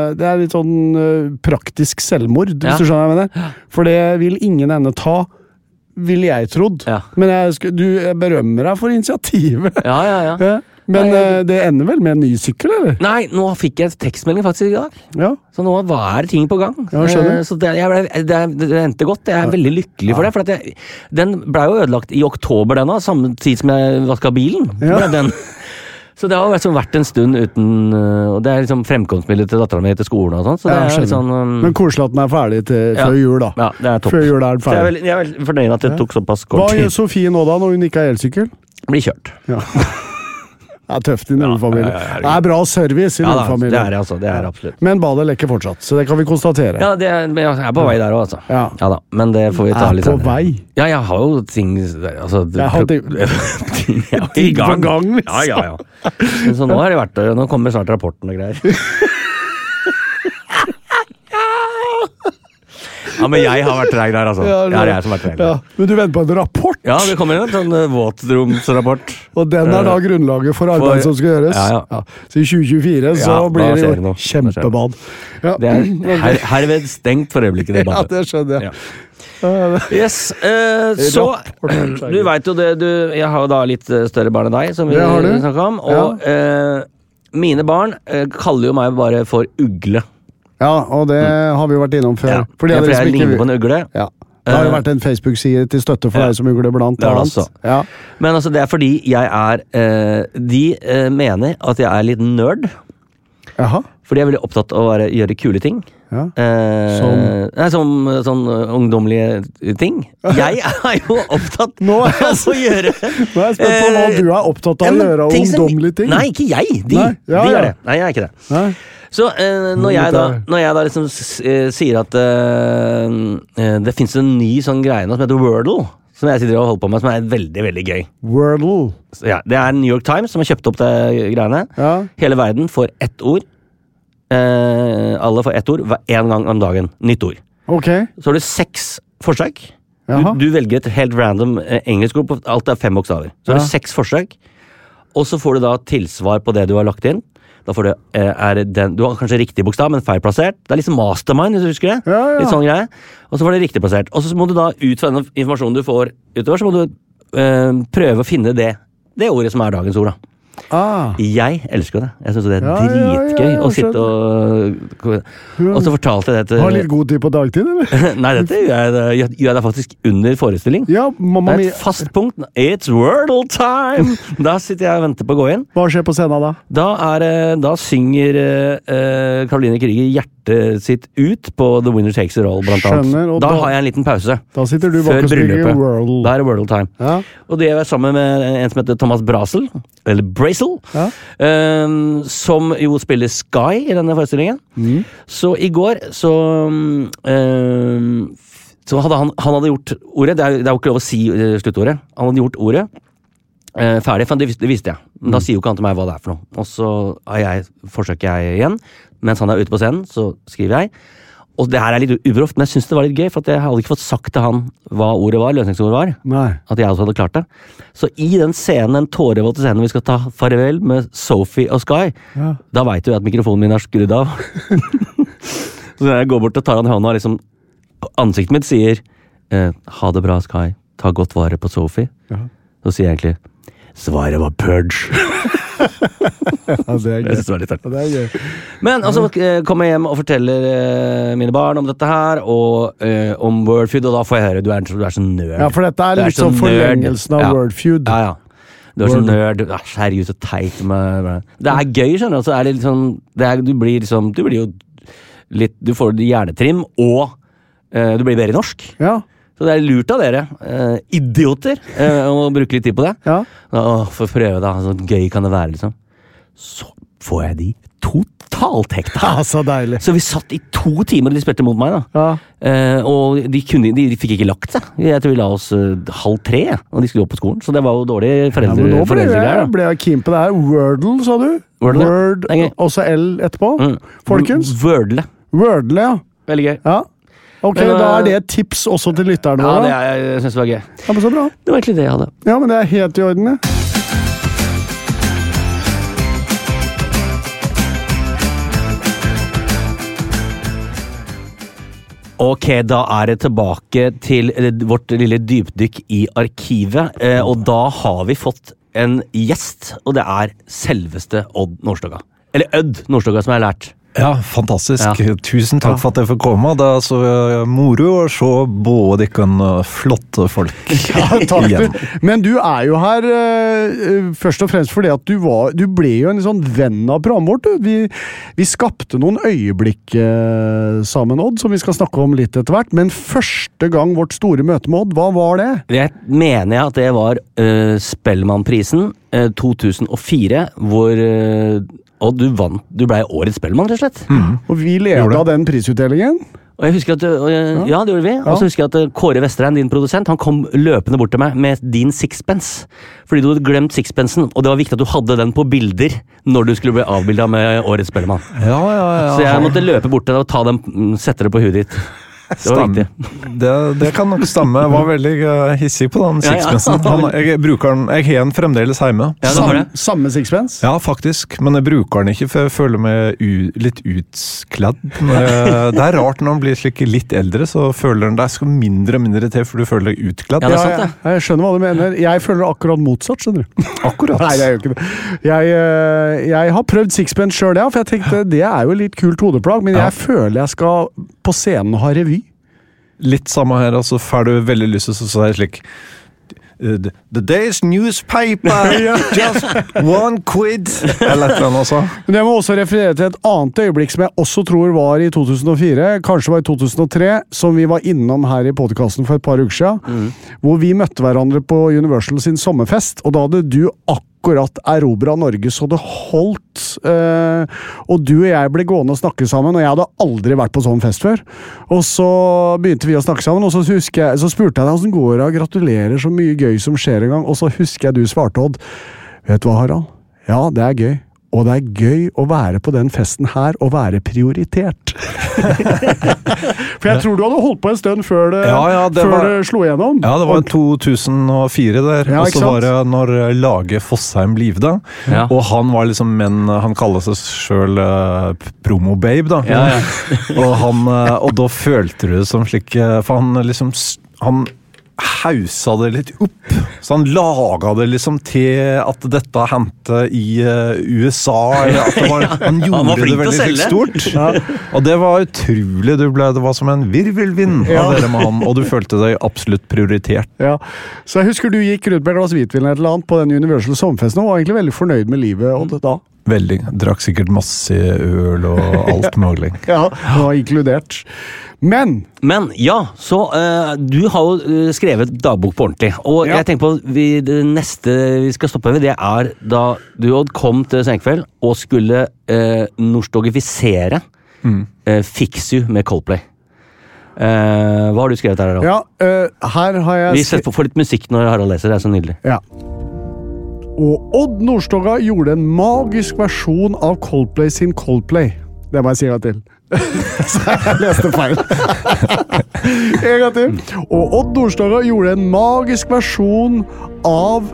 S5: praktisk selvmord, hvis du skjønner hva jeg mener. For det vil ingen ende ta, vil jeg trodd. Men du berømmer deg for initiativet. Ja. Men det ender vel med en ny sykkel, eller? Nei, nå fikk jeg tekstmelding faktisk i dag. Ja. Så nå det ting på gang. Ja, så det endte godt. Jeg veldig lykkelig for det, for den ble jo ødelagt i oktober denne, samme tid som jeg vasket bilen. Ja. Så det har vært en stund uten, og det liksom fremkomstmiddel til datteren min til skolen og sånt, så det litt sånn... Men koselig at den ferdig før jul da. Ja, det topp. Før jul den ferdig. Jeg veldig fornøyd at det tok såpass kort tid. Hva gjør Sofie nå da, når hun ikke har elsykkel? Blir kjørt. Ja. Det tøft i Nullfamilien. Det bra service i Nullfamilien. Ja, det absolutt. Men badet lekker fortsatt, så det kan vi konstatere. Ja, jeg på vei der også, altså. Ja da, men det får vi ta litt på vei? Ja, jeg har jo ting... Altså, jeg har ting på gang, liksom. Ja. Så nå har det vært, nå kommer snart rapporten og greier. Ja, men jeg har vært treg der, altså. Det jeg som har vært treg der. Ja. Men du venter på en rapport? Ja, det kommer en sånn våtromsrapport. Og den da grunnlaget for arbeidet som skal gjøres? Ja. Så i 2024 så blir det kjempebad. Ja. Det herved stengt for øyeblikket, det badet. Ja, det skjønner jeg. Ja. Yes, så du vet jo det, jeg har jo da litt større barn enn deg, som vi snakket om, og mine barn kaller jo meg bare for ugle. Ja, og det har vi jo vært innom før. Ja, for jeg ligner på en ugle. Ja. Det har jo vært en Facebook-side til støtte for deg som ugle blant annet. Ja. Men altså, det fordi jeg de mener at jeg litt nerd. Jaha. Fordi jeg er veldig opptatt av å gjøre kule ting. Ja. Som sånn ungdomlige ting. Jeg jo opptatt av å gjøre... Nå jeg spent på hva du opptatt av å gjøre ungdomlige ting. Nei, ikke jeg. De gjør det. Nei, jeg ikke det. Nei. Så når jeg da liksom sier at det finnes en ny sånn greie nå som heter Wordle, som jeg sitter og holder på med, som veldig, veldig gøy. Wordle? Ja, det New York Times som har kjøpt opp det greiene. Ja. Hele verden får ett ord. Alle får ett ord, en gang om dagen. Nytt ord. Ok. Så har du 6 forsøk. Du velger et helt random engelsk ord på alt 5 bokstaver. Så har du 6 forsøk, og så får du da tilsvar på det du har lagt inn. Da får du har kanskje riktig bokstav, men feil plassert. Det liksom mastermind, hvis du husker det. Ja. Litt sånn greie. Og så får du riktig plassert. Og så må du da, ut fra den informasjonen du får utover, så må du prøve å finne det ordet som dagens ord, da. Jeg elsker det. Jeg synes det dritgøy å sitte og så fortalte jeg det til... Har litt god tid på dagtid, eller? Nei, dette gjør jeg da faktisk under forestilling. Ja, mamma mi... Det et fast punkt. It's Wordle time! Da sitter jeg og venter på å gå inn. Hva skjer på scenen da? Da synger Caroline Krüger hjertet sitt ut på The Winner Takes It All, blant annet. Da har jeg en liten pause. Da sitter du bak og spiller Wordle. Da det Wordle time. Ja. Og det gjør jeg sammen med en som heter Thomas Brasel, eller Brazel, som jo spiller Sky i denne forestillingen. Så i går så hadde han hadde gjort ordet, det jo ikke lov å si sluttordet, han hadde gjort ordet ferdig, for det visste jeg, men da sier jo ikke han til meg hva det for noe. Og så forsøker jeg igjen, mens han ute på scenen, så skriver jeg, og det her litt uproft, men jeg synes det var litt gøy, for at jeg hadde ikke fått sagt til han hva ordet var, løsningsordet var. Nei. At jeg også hadde klart det. Så i den scenen, den tårevolte scenen vi skal ta farvel med Sophie og Sky, da vet du at mikrofonen min skrudd av. Så jeg går bort og tar han i hånda, og liksom, ansiktet mitt sier, ha det bra Sky, ta godt vare på Sophie. Så sier jeg egentlig, svaret var Purge. Ja, det gøy. Det litt det gøy. Men altså kommer jeg hjem og forteller mine barn om dette her, og om Wordfeud, og da får jeg høre, du er så nerd. Ja, for dette litt sånn forlengelsen av Wordfeud. Ja. Du så nerd, du seriøs og teit med. Det gøy, skjønner du, så det litt sånn, du blir jo litt, du får hjernetrim, og du blir bedre i norsk. Ja. Så det lurt av dere, idioter, å bruke litt tid på det. Ja. For å prøve da, så gøy kan det være, liksom. Så får jeg de totalt hekta.
S6: Så deilig.
S5: Så vi satt i 2 timer, og de spilte mot meg da.
S6: Ja.
S5: Og de fikk ikke lagt seg. Jeg tror vi la oss 2:30, og de skulle opp på skolen. Så det var jo dårlig
S6: Ja, men nå ble jeg keen på det her. Wordle, sa du?
S5: Wordle.
S6: Word, også L etterpå. Folkens?
S5: Wordle,
S6: ja.
S5: Veldig gøy.
S6: Ja. Ok, men, da er det et tips også til lytterne våre.
S5: Ja, jeg synes det var gøy.
S6: Ja, men så bra.
S5: Det var egentlig det jeg hadde.
S6: Ja, men det er helt i orden, ja.
S5: Ok, da er det tilbake til vårt lille dypdykk i arkivet, og da har vi fått en gjest, og det er selveste Odd Nordstoga. Eller Ødd Nordstoga, som jeg har lært.
S10: Ja, fantastisk.
S5: Ja.
S10: Tusen takk for at jeg får komme. Det er så moro å se både ikke flotte folk.
S6: Ja, takk. Men du er jo her først og fremst fordi at du ble jo en sånn venn av programmet vårt. Vi skapte noen øyeblikk sammen, Odd, som vi skal snakke om litt etter hvert. Men første gang vårt store møte med Odd, hva var det?
S5: Det mener jeg at det var Spellemannprisen 2004, hvor og du ble årets Spellemann, rett og slett.
S6: Og vi ledet av den prisutdelingen.
S5: Og jeg husker at, ja, det gjorde vi. Og så husker jeg at Kåre Vestrein, din produsent, han kom løpende bort til meg med din sixpence. Fordi du hadde glemt sixpencen, og det var viktig at du hadde den på bilder når du skulle bli avbildet med årets Spellemann.
S10: Ja.
S5: Så jeg måtte løpe bort til deg og ta den, sette det på huet ditt. Det var viktig.
S10: Det kan nok stemme. Jeg var veldig hissig på den sixpencen. Jeg bruker den, jeg har den fremdeles hjemme.
S6: Samme sixpence?
S10: Ja, faktisk. Men jeg bruker den ikke, for jeg føler meg litt utkledd. Det er rart når man blir slik litt eldre, så føler den deg skal mindre og mindre til, for du føler deg utkledd.
S5: Ja, det er sant, det.
S6: Jeg skjønner hva du mener. Jeg føler akkurat motsatt, skjønner du.
S10: Akkurat.
S6: Nei, det er jo ikke det. Jeg har prøvd sixpence selv, ja, for jeg tenkte, det er jo litt kult hodeplagg, men jeg føler jeg skal på scenen ha revy.
S10: Litt samme her, altså får du veldig lyst til å si slik The day's newspaper, just 1 quid eller et eller annet også.
S6: Men jeg må også referere til et annet øyeblikk som jeg også tror var i 2004, kanskje var i 2003, som vi var innom her i podcasten for et par uker siden, hvor vi møtte hverandre på Universal sin sommerfest, og da hadde du akkurat erobret Norge så det holdt, og du og jeg ble gående og snakke sammen, og jeg hadde aldri vært på sånn fest før. Og så begynte vi å snakke sammen, og så spurte jeg deg hvordan går det, gratulerer så mye gøy som skjer en gang, og så husker jeg du svarte, Odd, vet du hva, Harald? Ja, det er gøy. Og det er gøy å være på den festen her og være prioritert. For jeg tror du hadde holdt på en stund før det slo igjennom.
S10: Ja, det var 2004 der, og så var det når Lage Fossheim livda, og han var liksom han kaller seg selv promo-babe da. Og da følte du det som slik, for han liksom, han hausa det litt opp, så han laga det liksom til at dette hendte i USA, at han gjorde det veldig stort, og det var utrolig, det var som en virvelvind av dere med han, og du følte deg absolutt prioritert.
S6: Ja, så jeg husker du gikk rundt med glass hvitvin et eller annet på den Universal Sommerfesten, og var egentlig veldig fornøyd med livet, og da
S10: veldig, drakk sikkert masse øl og alt mulig.
S6: Ja, det var inkludert. Men
S5: ja, så du har jo skrevet dagbok på ordentlig, og jeg tenker på det neste vi skal stoppe med, det er da du kom til Senkveld og skulle norskdogifisere Fix You med Coldplay. Hva har du skrevet her, Harald?
S6: Ja, her har jeg...
S5: Vi setter på litt musikk når Harald leser, det er så nydelig.
S6: Ja. Og Odd Nordstoga gjorde en magisk versjon av Coldplay sin Coldplay. Det må jeg si en gang til. Så jeg leste feil. En gang til. Og Odd Nordstoga gjorde en magisk versjon av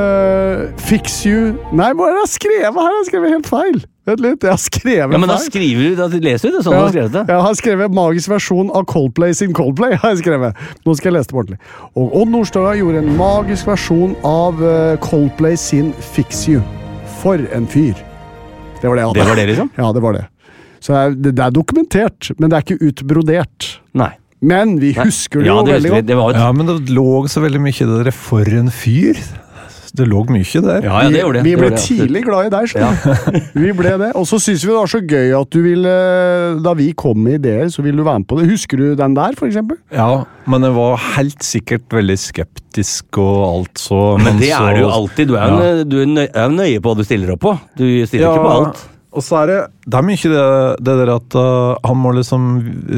S6: Fix You... Nei, hva er det jeg skrevet her? Jeg har skrevet helt feil. Vent litt, jeg har skrevet feil.
S5: Ja, men da skriver du, da leser du det sånn du har skrevet det.
S6: Jeg har skrevet magisk versjon av Coldplay sin Coldplay, har jeg skrevet. Nå skal jeg lese det på ordentlig. Og Odd Nordstoga gjorde en magisk versjon av Coldplay sin Fix You. For en fyr. Det var det jeg hadde.
S5: Det var det, liksom?
S6: Ja, det var det. Så det er dokumentert, men det er ikke utbrodert.
S5: Nei.
S6: Men vi husker det jo veldig godt.
S10: Ja, men det lå så veldig mye det der for en fyr. det lå mye der.
S5: Ja, det gjorde det.
S6: Vi ble tidlig glad I deg, Vi ble det. Og så synes vi det var så gøy at du ville, da vi kom med ideer, så ville du være med på det. Husker du den der, for eksempel?
S10: Ja, men jeg var helt sikkert veldig skeptisk og alt så.
S5: Men det er du jo alltid. Du er nøye på hva du stiller opp på. Du stiller ikke på alt.
S10: Og så det er mye det der at han må liksom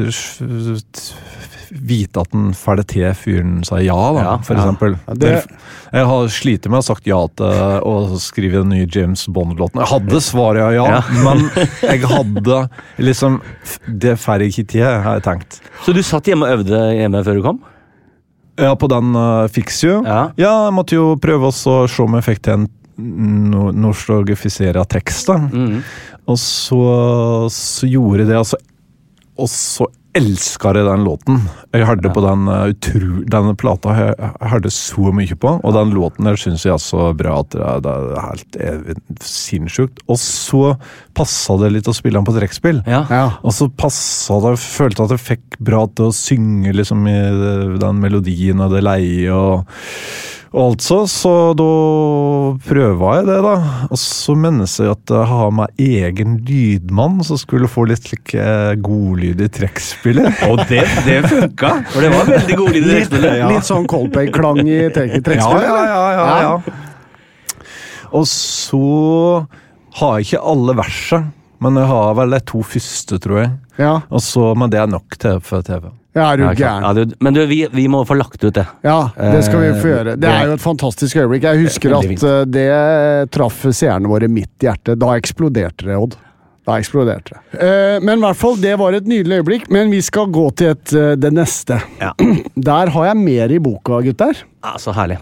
S10: vite at den ferdig til fyren sa ja da, for eksempel. Jeg har slitt med å ha sagt ja til å skrive den nye James Bond-låten. Jeg hadde svaret ja, men jeg hadde liksom, det ferdig ikke til, har jeg tenkt.
S5: Så du satt hjemme og øvde hjemme før du kom?
S10: Ja, på den Fixio. Ja, jeg måtte jo prøve å se om jeg fikk til en norskifisere tekst da. Og så gjorde det og så elsker jeg den låten. Jeg hørte på denne plata jeg hørte så mye på, og den låten der synes jeg så bra at det helt sinnssykt. Og så passet det litt å spille den på trekkspill. Og så passet det, følte at jeg fikk bra til å synge liksom I den melodien og det leie og altså, så da prøver jeg det da, og så mennes jeg at jeg har med egen lydmann som skulle få litt like god lyd I trekkspillet.
S5: Og det funka, for det var veldig god lyd I trekkspillet.
S6: Litt sånn Coldplay-klang I trekkspillet?
S10: Ja. Og så har jeg ikke alle verset, men jeg har vel de 2 første, tror jeg. Og så, men det nok til for TV.
S6: Ja, du gæren.
S5: Men vi må få lagt ut det.
S6: Ja, det skal vi få gjøre. Det jo et fantastisk øyeblikk. Jeg husker at det traff seerne våre midt I hjertet. Da eksploderte det, Odd. Men I hvert fall, det var et nydelig øyeblikk. Men vi skal gå til det neste. Der har jeg mer I boka, gutter.
S5: Ja, så herlig.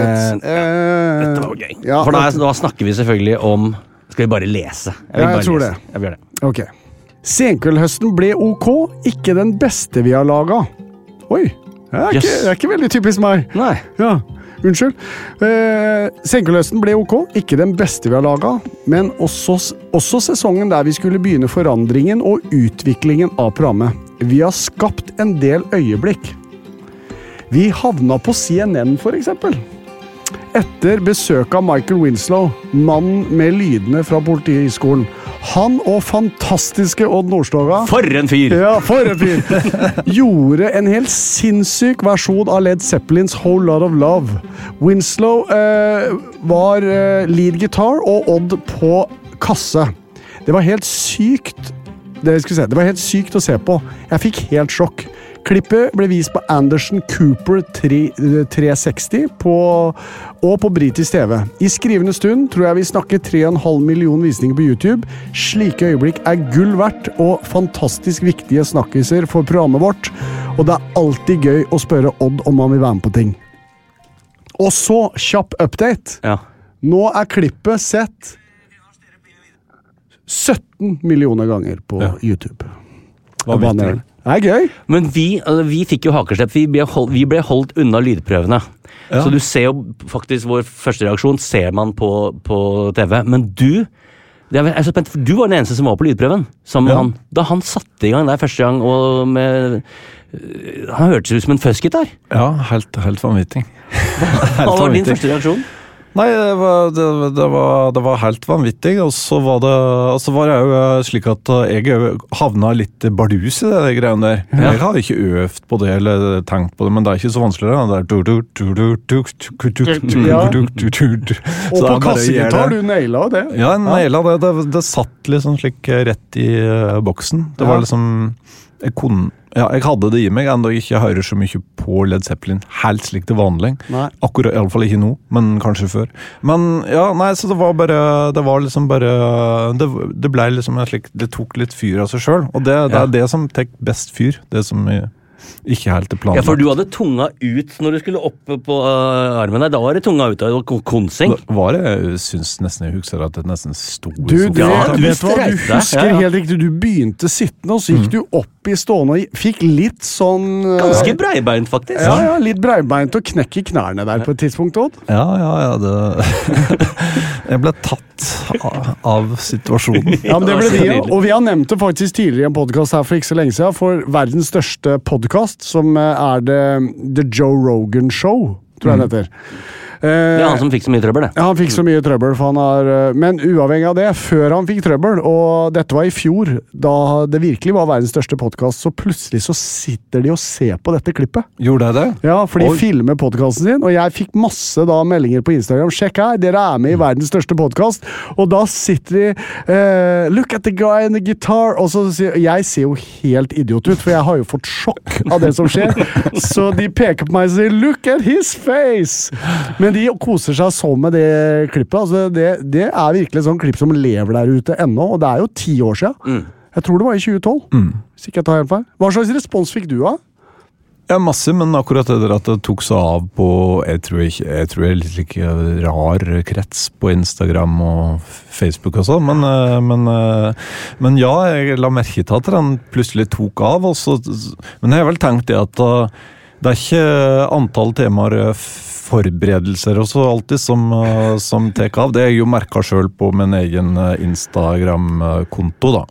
S5: Dette var gøy. For da snakker vi selvfølgelig om... Skal vi bare lese?
S6: Jeg tror det.
S5: Jeg vil gjøre det.
S6: Ok. Senkveldhøsten ble ok, ikke den beste vi har laget. Oi, det ikke veldig typisk meg.
S5: Nei.
S6: Ja, unnskyld. Senkveldhøsten ble ok, ikke den beste vi har laget, men også sesongen der vi skulle begynne forandringen og utviklingen av programmet. Vi har skapt en del øyeblikk. Vi havna på CNN for eksempel. Etter besøk av Michael Winslow, mannen med lydene fra politiskolen. Han og fantastiske Odd Nordstoga.
S5: For en fyr!
S6: Ja, for en fyr! Gjorde en helt sinnssyk versjon av Led Zeppelins Whole Lot of Love. Winslow var lead guitar og Odd på kasse. Det var helt sykt. Det var helt sykt å se på. Jeg fikk helt sjokk. Klippet ble vist på Anderson Cooper 360 og på britisk TV. I skrivende stund tror jeg vi snakker 3,5 millioner visninger på YouTube. Slike øyeblikk gull verdt og fantastisk viktige snakkiser for programmet vårt. Og det alltid gøy å spørre Odd om han vil være med på ting. Og så, kjapp update. Nå klippet sett 17 millioner ganger på YouTube.
S10: Hva vet du?
S6: Det gøy.
S5: Men vi fikk jo hakeslepp. Vi ble holdt unna lydprøvene. Så du ser jo faktisk vår første reaksjon ser man på TV. Men du jeg så spent, for du var den eneste som var på lydprøven. Da han satte I gang der første gang, og han hørtes ut som en fuzzgitar.
S10: Ja, helt vanvittig.
S5: Hva var din første reaksjon?
S10: Nei, det var helt vanvittig, og så var det jo slik at jeg havnet litt bardus I det greiene der. Jeg hadde ikke øvd på det eller tenkt på det, men det ikke så vanskelig.
S6: Og på kassegitar, du nailet det.
S10: Ja, jeg nailet det. Det satt liksom slik rett I boksen. Det var liksom... Jeg hadde det I meg, enda jeg ikke hører så mye på Led Zeppelin, helt slik det vanlig. Akkurat, I alle fall ikke nå, men kanskje før. Men så det var liksom bare, det ble liksom slik, det tok litt fyr av seg selv, og det det som tek best fyr, det som ikke helt til planen.
S5: Ja, for du hadde tunga ut når du skulle opp på armen der. Da var det tunga ut av konsing.
S10: Jeg synes nesten jeg husker at det nesten stod
S6: du husker helt riktig. Du begynte sittende, og så gikk du opp I stående og fikk litt sånn...
S5: Ganske breibeint, faktisk.
S6: Ja, litt breibeint og knekk I knærne der på et tidspunkt, Odd.
S10: Ja, jeg ble tatt av situasjonen.
S6: Ja, men det ble vi, og vi har nevnt det faktisk tidligere I en podcast her for ikke så lenge siden, for verdens største podcast, som det The Joe Rogan Show, tror jeg det heter.
S5: Det han som fikk så mye trøbbel, det.
S6: Ja, han fikk så mye trøbbel, for han har... Men uavhengig av det, før han fikk trøbbel, og dette var i fjor, da det virkelig var verdens største podcast, så plutselig så sitter de og ser på dette klippet.
S10: Gjorde jeg det?
S6: Ja, for de filmer podcasten sin, og jeg fikk masse da meldinger på Instagram. Sjekk her, dere med i verdens største podcast, og da sitter de look at the guy in the guitar, og så jeg ser jo helt idiot ut, for jeg har jo fått sjokk av det som skjer, så de peker på meg og sier, look at his face! Men de koser seg sånn med det klippet. Altså det virkelig sånn klipp som lever der ute ennå, og det jo 10 år siden. Jeg tror det var i 2012, hvis ikke jeg tar helt feil. Hva slags respons fikk du av?
S10: Ja, masse, men akkurat det at det tok seg av på, jeg tror jeg litt like rar krets på Instagram og Facebook og sånn, men ja, jeg la merke til at den plutselig tok av, men jeg har vel tenkt det at det ikke antall temaer forberedelser og så alltid som tek av. Det jeg jo merket selv på min egen Instagram-konto da.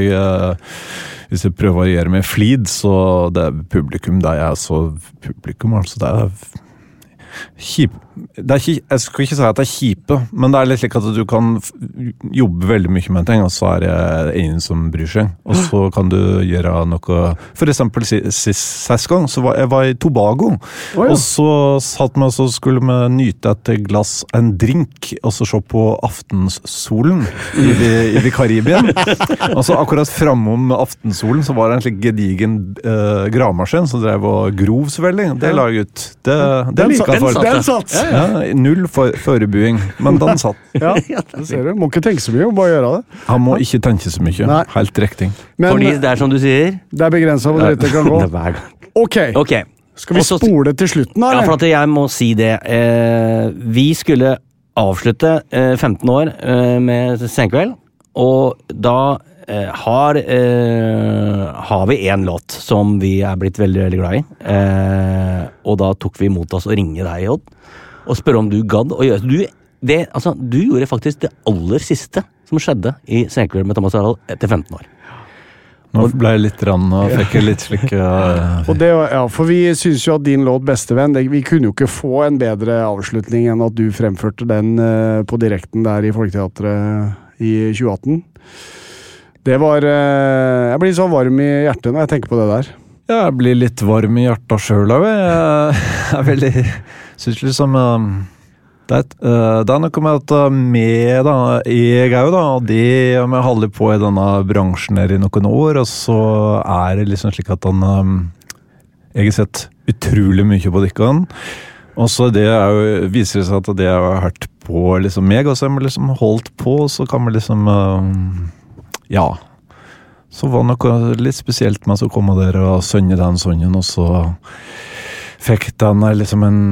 S10: Hvis jeg prøver å variere med flid, så det publikum der jeg så publikum, altså det kjip. Jeg skal ikke si at det kjipe, men det litt slik at du kan jobbe veldig mye med en ting, og så det ingen som bryr seg. Og så kan du gjøre noe... For eksempel sist gang, så jeg var i Tobago, og så satt vi og skulle vi nyte et glass, en drink, og så se på aftensolen i det Karibien. Og så akkurat framom aftensolen, så var det en slik gedigen gravemaskin, som drev og grov så veldig. Det la jeg ut. Det liker jeg for.
S6: Den satt!
S10: Ja, null forberedelse, men den satt.
S6: Ja, det ser du. Må ikke tenke så mye, bare gjøre det.
S10: Han må ikke tenke så mye.
S6: Nei.
S10: Helt riktig.
S5: Men, fordi det som du sier.
S6: Det begrenset hvor dette kan gå. Ok. Skal vi spole til slutten her?
S5: Ja, for at jeg må si det. Vi skulle avslutte 15 år med Senkveld, og da har vi en låt som vi blitt veldig, veldig glad i. Og da tok vi imot oss å ringe deg, Odd, og spørre om du gadd å gjøre du gjorde faktisk det aller siste som skjedde i Senkveld med Thomas Harald etter 15 år.
S10: Nå ble jeg litt rann og fikk litt slik
S6: og det, for vi synes jo at din låt Bestevenn, vi kunne jo ikke få en bedre avslutning enn at du fremførte den på direkten der i Folketeatret i 2018. Det var jeg blir så varm i hjertet når jeg tenker på det der.
S10: Ja, jeg blir litt varm i hjertet selv også. Jeg veldig synes liksom det noe med at jeg da, det om jeg holder på i denne bransjen her i noen år, og så det liksom slik at jeg har sett utrolig mye på dikken, og så det viser det seg at det har hørt på liksom meg, og så har vi liksom holdt på, og så kan vi liksom ja, så var det noe litt spesielt med å komme der og sønne den sånn, og så fikk den liksom en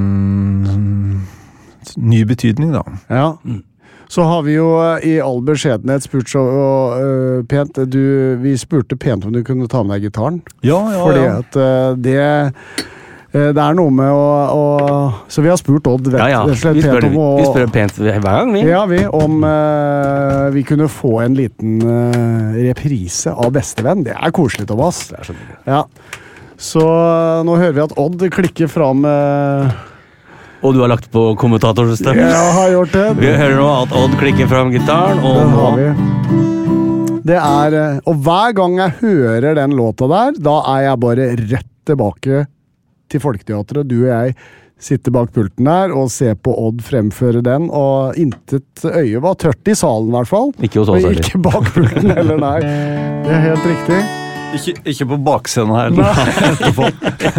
S10: ny betydning da.
S6: Ja. Så har vi jo i all beskjedenhet spurt så pent, vi spurte pent om du kunne ta med deg gitaren.
S10: Ja.
S6: Fordi at det noe med så vi har spurt Odd
S5: vi spør pent hver gang vi.
S6: Ja, om vi kunne få en liten reprise av Bestevenn. Det koselig, Thomas.
S5: Det så mye.
S6: Ja. Så nå hører vi at Odd klikker fram
S5: og du har lagt på kommentatorsystem.
S6: Jeg har gjort det.
S5: Vi hører nå at Odd klikker fram gitaren, og
S6: den har vi. Det og hver gang jeg hører den låta der, da jeg bare rett tilbake til Folketeatret. Du og jeg sitter bak pulten der og ser på Odd fremføre den, og intet øye var tørt i salen i hvert fall.
S5: Ikke hos oss heller.
S6: Ikke bak pulten heller, nei. Det helt riktig.
S10: Ikke på bakscenen her.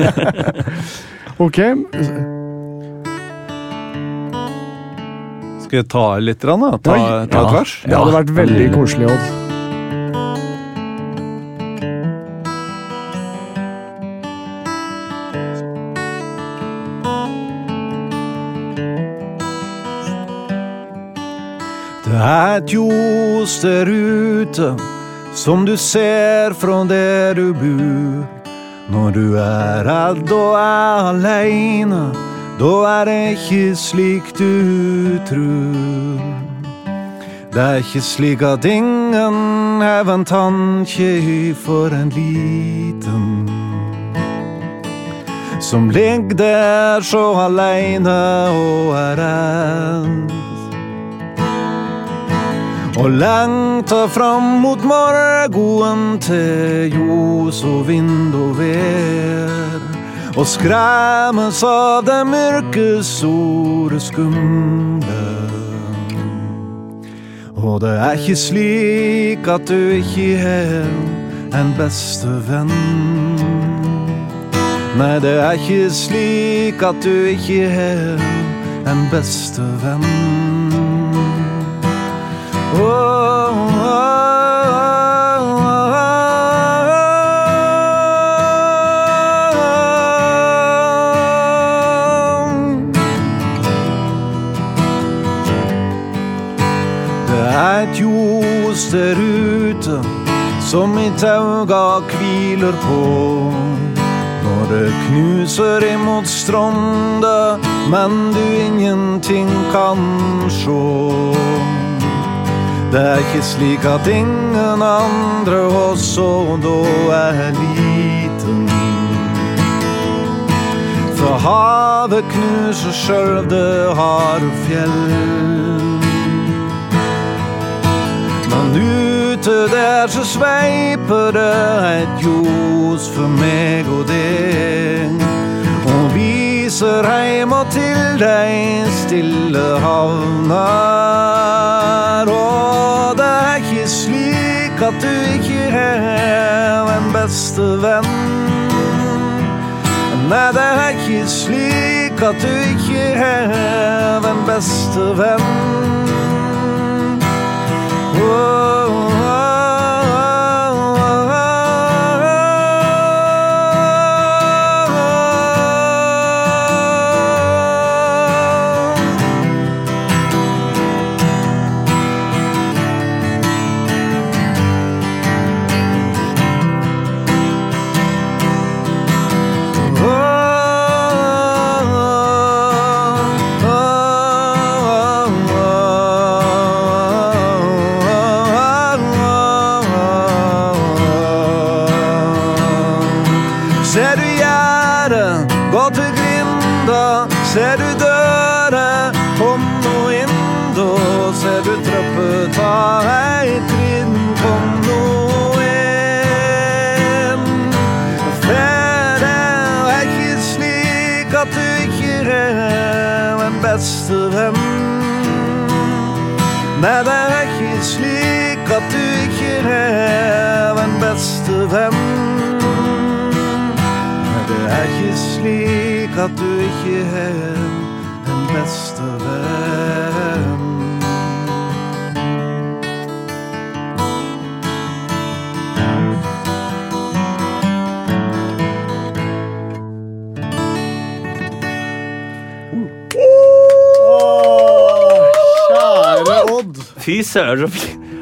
S6: Ok.
S10: Skal jeg ta litt rann da? Ta et vers?
S6: Det hadde vært veldig koselig, Odd.
S10: Det et ljus der ute som du ser fra der du bor. Når du redd og alene, da det ikke slik du tror. Det ikke slik at ingen har en tanke for en liten. som ligger der så alene og redd. Og lengter fram mot morgen til ljus og vind og vær, og skremmes av det mørke, store, skumle. Og det ikke slik at du ikke har en beste venn. Nei, det ikke slik at du ikke har en beste venn. Det et ljus der ute som I tauga hviler på, når det knuser imot stronda, men du ingenting kan sjå. Det ikke slik at ingen andre også da liten. For havet knuser selv det harde fjell. Men ute der så sveiper det et ljus for meg og deg, og viser heim og til deg stille havner. Og det ikke slik at du ikke har en beste venn. Nei, det ikke slik at du ikke har en beste venn. Ser du gjerdet, gå til grinda, ser du døra, kom nå inn da, ser du trøppet, ta ei trinn, kom nå inn. For det ikke slik at du ikke har en beste venn. Nei, det ikke slik at du ikke har en beste venn. Det ikke slik at du ikke har en beste venn.
S6: Kjære Odd.
S5: Fy søren så fint.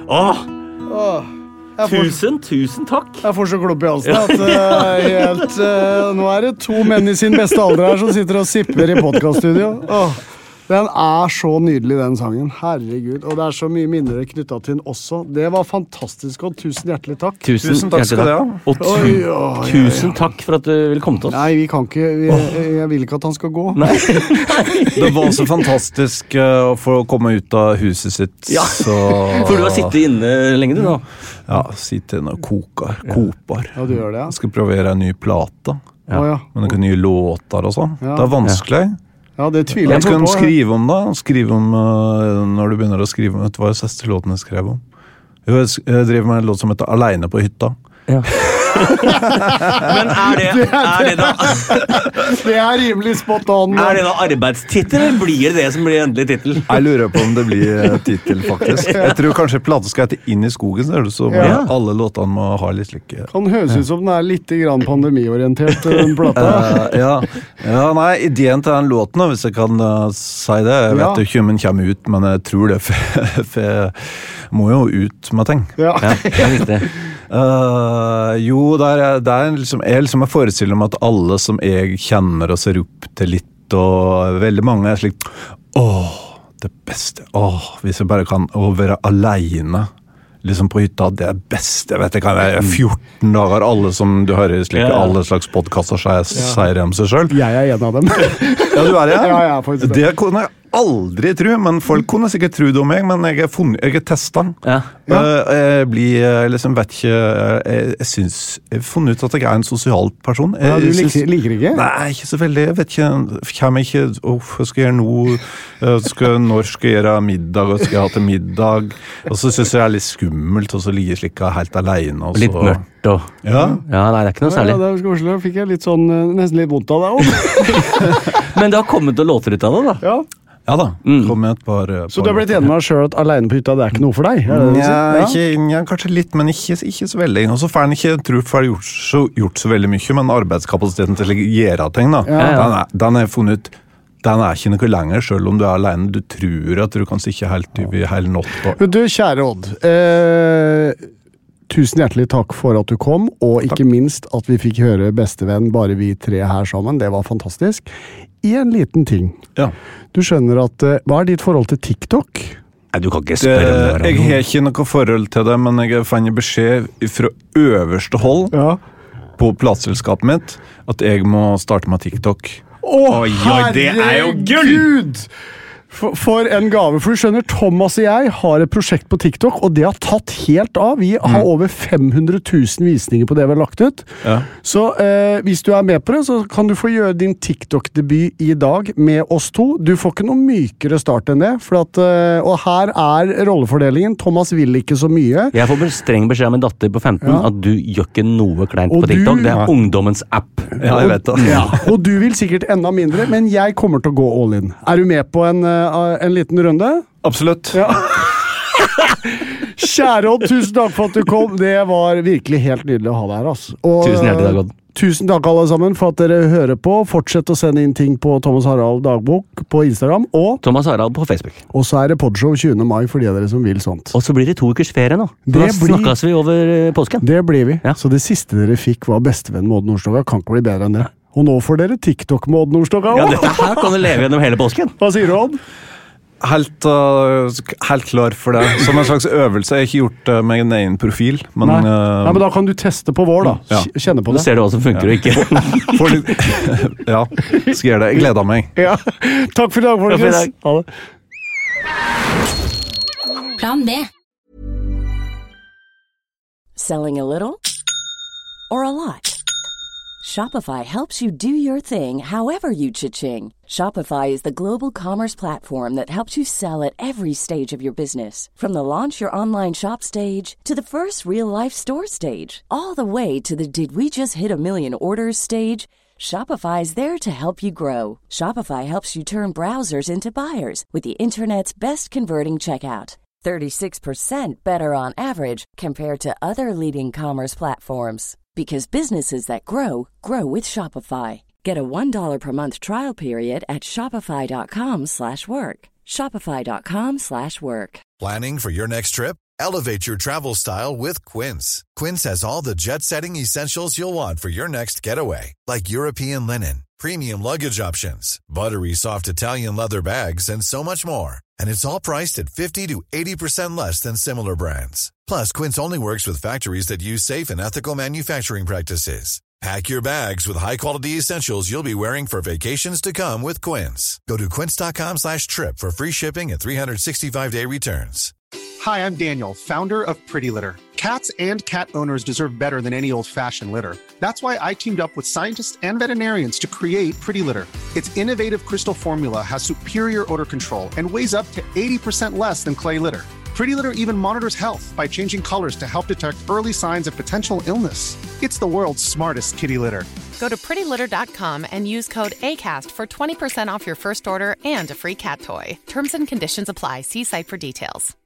S5: Tusen takk.
S6: Jeg får så klopp I halsen at nå det 2 menn I sin beste alder her som sitter og sipper I podcaststudio. Den så nydelig, den sangen. Herregud. Og det så mye minner knyttet til den også. Det var fantastisk, og tusen hjertelig takk.
S5: Tusen takk skal du ha. Og tusen takk for at du ville komme til oss.
S6: Nei, vi kan ikke. Jeg vil ikke at han skal gå.
S5: Nei.
S10: Det var så fantastisk å få komme ut av huset sitt.
S5: Ja,
S10: så...
S5: for du har sittet inne lenge du da.
S10: Ja, sitter inne og kopar.
S6: Ja, du gjør det, ja.
S10: Jeg skal prøvere en ny plate.
S6: Ja.
S10: Men noen nye låter og sånn.
S6: Ja.
S10: Det vanskelig.
S6: Ja, det tviler
S10: jeg
S6: på.
S10: Hva skal du skrive om da? Skrive om, når du begynner å skrive om, vet du hva siste låten jeg skrev om? Jeg driver med en låt som heter Alene på hytta.
S5: Ja. Men det da
S6: det rimelig spot on.
S5: Det da arbeidstitel, eller blir det som blir endelig titel?
S10: Jeg lurer på om det blir titel faktisk. Jeg tror kanskje plata skal hete Inn I skogen, så alle låtene må ha litt lykke.
S6: Kan høres ut som den litt grann pandemiorientert, den plata.
S10: Ja, nei, ideen til den låten, hvis jeg kan si det, jeg vet ikke om den kommer ut, men jeg tror det, for jeg må jo ut med ting.
S5: Ja, det riktig.
S10: Jo, det liksom, jeg liksom er forestilt om at alle som jeg kjenner og ser opp til litt, og veldig mange slik, det beste, hvis jeg bare kan være alene liksom på hytta, det beste, jeg vet ikke, det er 14 dager, alle som du hører slik, alle slags podcaster sier om seg selv.
S6: Jeg en av dem.
S10: Ja, du det, ja?
S6: Ja, faktisk det.
S10: Det kunne jeg aldri tro, men folk kunne sikkert tro det om meg, men jeg er testet. Jeg blir, liksom, vet ikke, jeg synes, jeg har funnet ut at jeg en sosial person.
S6: Du liker ikke?
S10: Nei, ikke så veldig, jeg vet ikke, kommer ikke, hva skal jeg gjøre nå? Når skal jeg gjøre middag, hva skal jeg ha til middag? Og så synes jeg litt skummelt, og så ligger jeg slik helt alene.
S5: Litt mørkt og...
S10: Ja,
S5: nei, det ikke noe særlig.
S6: Ja, det er koselig, fikk jeg litt sånn, nesten litt vondt av det også.
S5: Men det har kommet og låter ut av det, da.
S10: Ja da, kom med et par
S6: så du har blitt enig med deg selv at alene på hytta, det ikke noe for deg?
S10: Ja, kanskje litt, men ikke så veldig. Og så får han ikke, tror jeg har gjort så veldig mye, men arbeidskapasiteten til å gjøre ting, da, den er funnet ut, den er ikke noe lenger, selv om du er alene. Du tror at du kan sitte helt over hele natt.
S6: Du, kjære Odd, tusen hjertelig takk for at du kom, og ikke minst at vi fikk høre bestevenn, bare vi tre her sammen. Det var fantastisk. En liten ting.
S10: Ja.
S6: Du skjønner at, hva er ditt forhold til TikTok?
S5: Nei, du kan ikke spørre om det.
S10: Jeg har ikke noe forhold til det, men jeg fann beskjed fra øverste hold på plateselskapet mitt at jeg må starte med TikTok.
S6: Oi, det jo gull! For en gave, for du skjønner, Thomas og jeg har et prosjekt på TikTok, og det har tatt helt av. Vi har over 500 000 visninger på det vi har lagt ut. Så hvis du er med på det, så kan du få gjøre din TikTok-debut i dag med oss to. Du får ikke noe mykere start enn det, og her er rollefordelingen. Thomas vil ikke så mye.
S5: Jeg får streng beskjed av min datter på 15 at du gjør ikke noe kleint på TikTok. Det er ungdommens app.
S10: Ja, jeg vet det.
S6: Og du vil sikkert enda mindre, men jeg kommer til å gå all in. Er du med på en liten runde?
S10: Absolutt.
S6: Ja. Kjære Odd, tusen takk for at du kom. Det var virkelig helt nydelig å ha deg her. Og,
S5: tusen hjertelig takk, Odd.
S6: Tusen takk alle sammen for at dere hører på. Fortsett å sende inn ting på Thomas Harald Dagbok på Instagram og
S5: Thomas Harald på Facebook.
S6: Og så er det podshow 20. mai for de av dere som vil sånt.
S5: Og så blir det 2 ukers ferie nå. Da snakkes vi over påsken.
S6: Det blir vi. Så det siste dere fikk var bestevenn med Odd Nordstoga. Kan ikke bli bedre enn det. Og nå får dere TikTok med Odd Nordstoga.
S5: Ja, dette her kan du leve gjennom hele påsken.
S6: Hva sier du, Odd?
S10: Helt klar for det. Som en slags øvelse. Jeg har ikke gjort meg en egen profil. Men,
S6: Nei, men da kan du teste på vår, da. Kjenne på det.
S5: Du ser det hva som funker og ikke.
S10: Ja, skal gjøre det. Jeg gleder meg.
S6: Ja. Takk for i dag, folkens. Ha det.
S11: Plan B.
S12: Selling a little or a lot? Shopify helps you do your thing however you cha-ching. Shopify is the global commerce platform that helps you sell at every stage of your business. From the launch your online shop stage to the first real-life store stage, all the way to the did we just hit a million orders stage. Shopify is there to help you grow. Shopify helps you turn browsers into buyers with the internet's best converting checkout. 36% better on average compared to other leading commerce platforms. Because businesses that grow, grow with Shopify. Get a $1 per month trial period at shopify.com/work. Shopify.com/work.
S13: Planning for your next trip? Elevate your travel style with Quince. Quince has all the jet-setting essentials you'll want for your next getaway. Like European linen, premium luggage options, buttery soft Italian leather bags, and so much more. And it's all priced at 50 to 80% less than similar brands. Plus, Quince only works with factories that use safe and ethical manufacturing practices. Pack your bags with high-quality essentials you'll be wearing for vacations to come with Quince. Go to quince.com/trip for free shipping and 365-day returns.
S1: Hi, I'm Daniel, founder of Pretty Litter. Cats and cat owners deserve better than any old-fashioned litter. That's why I teamed up with scientists and veterinarians to create Pretty Litter. Its innovative crystal formula has superior odor control and weighs up to 80% less than clay litter. Pretty Litter even monitors health by changing colors to help detect early signs of potential illness. It's the world's smartest kitty litter.
S2: Go to prettylitter.com and use code ACAST for 20% off your first order and a free cat toy. Terms and conditions apply. See site for details.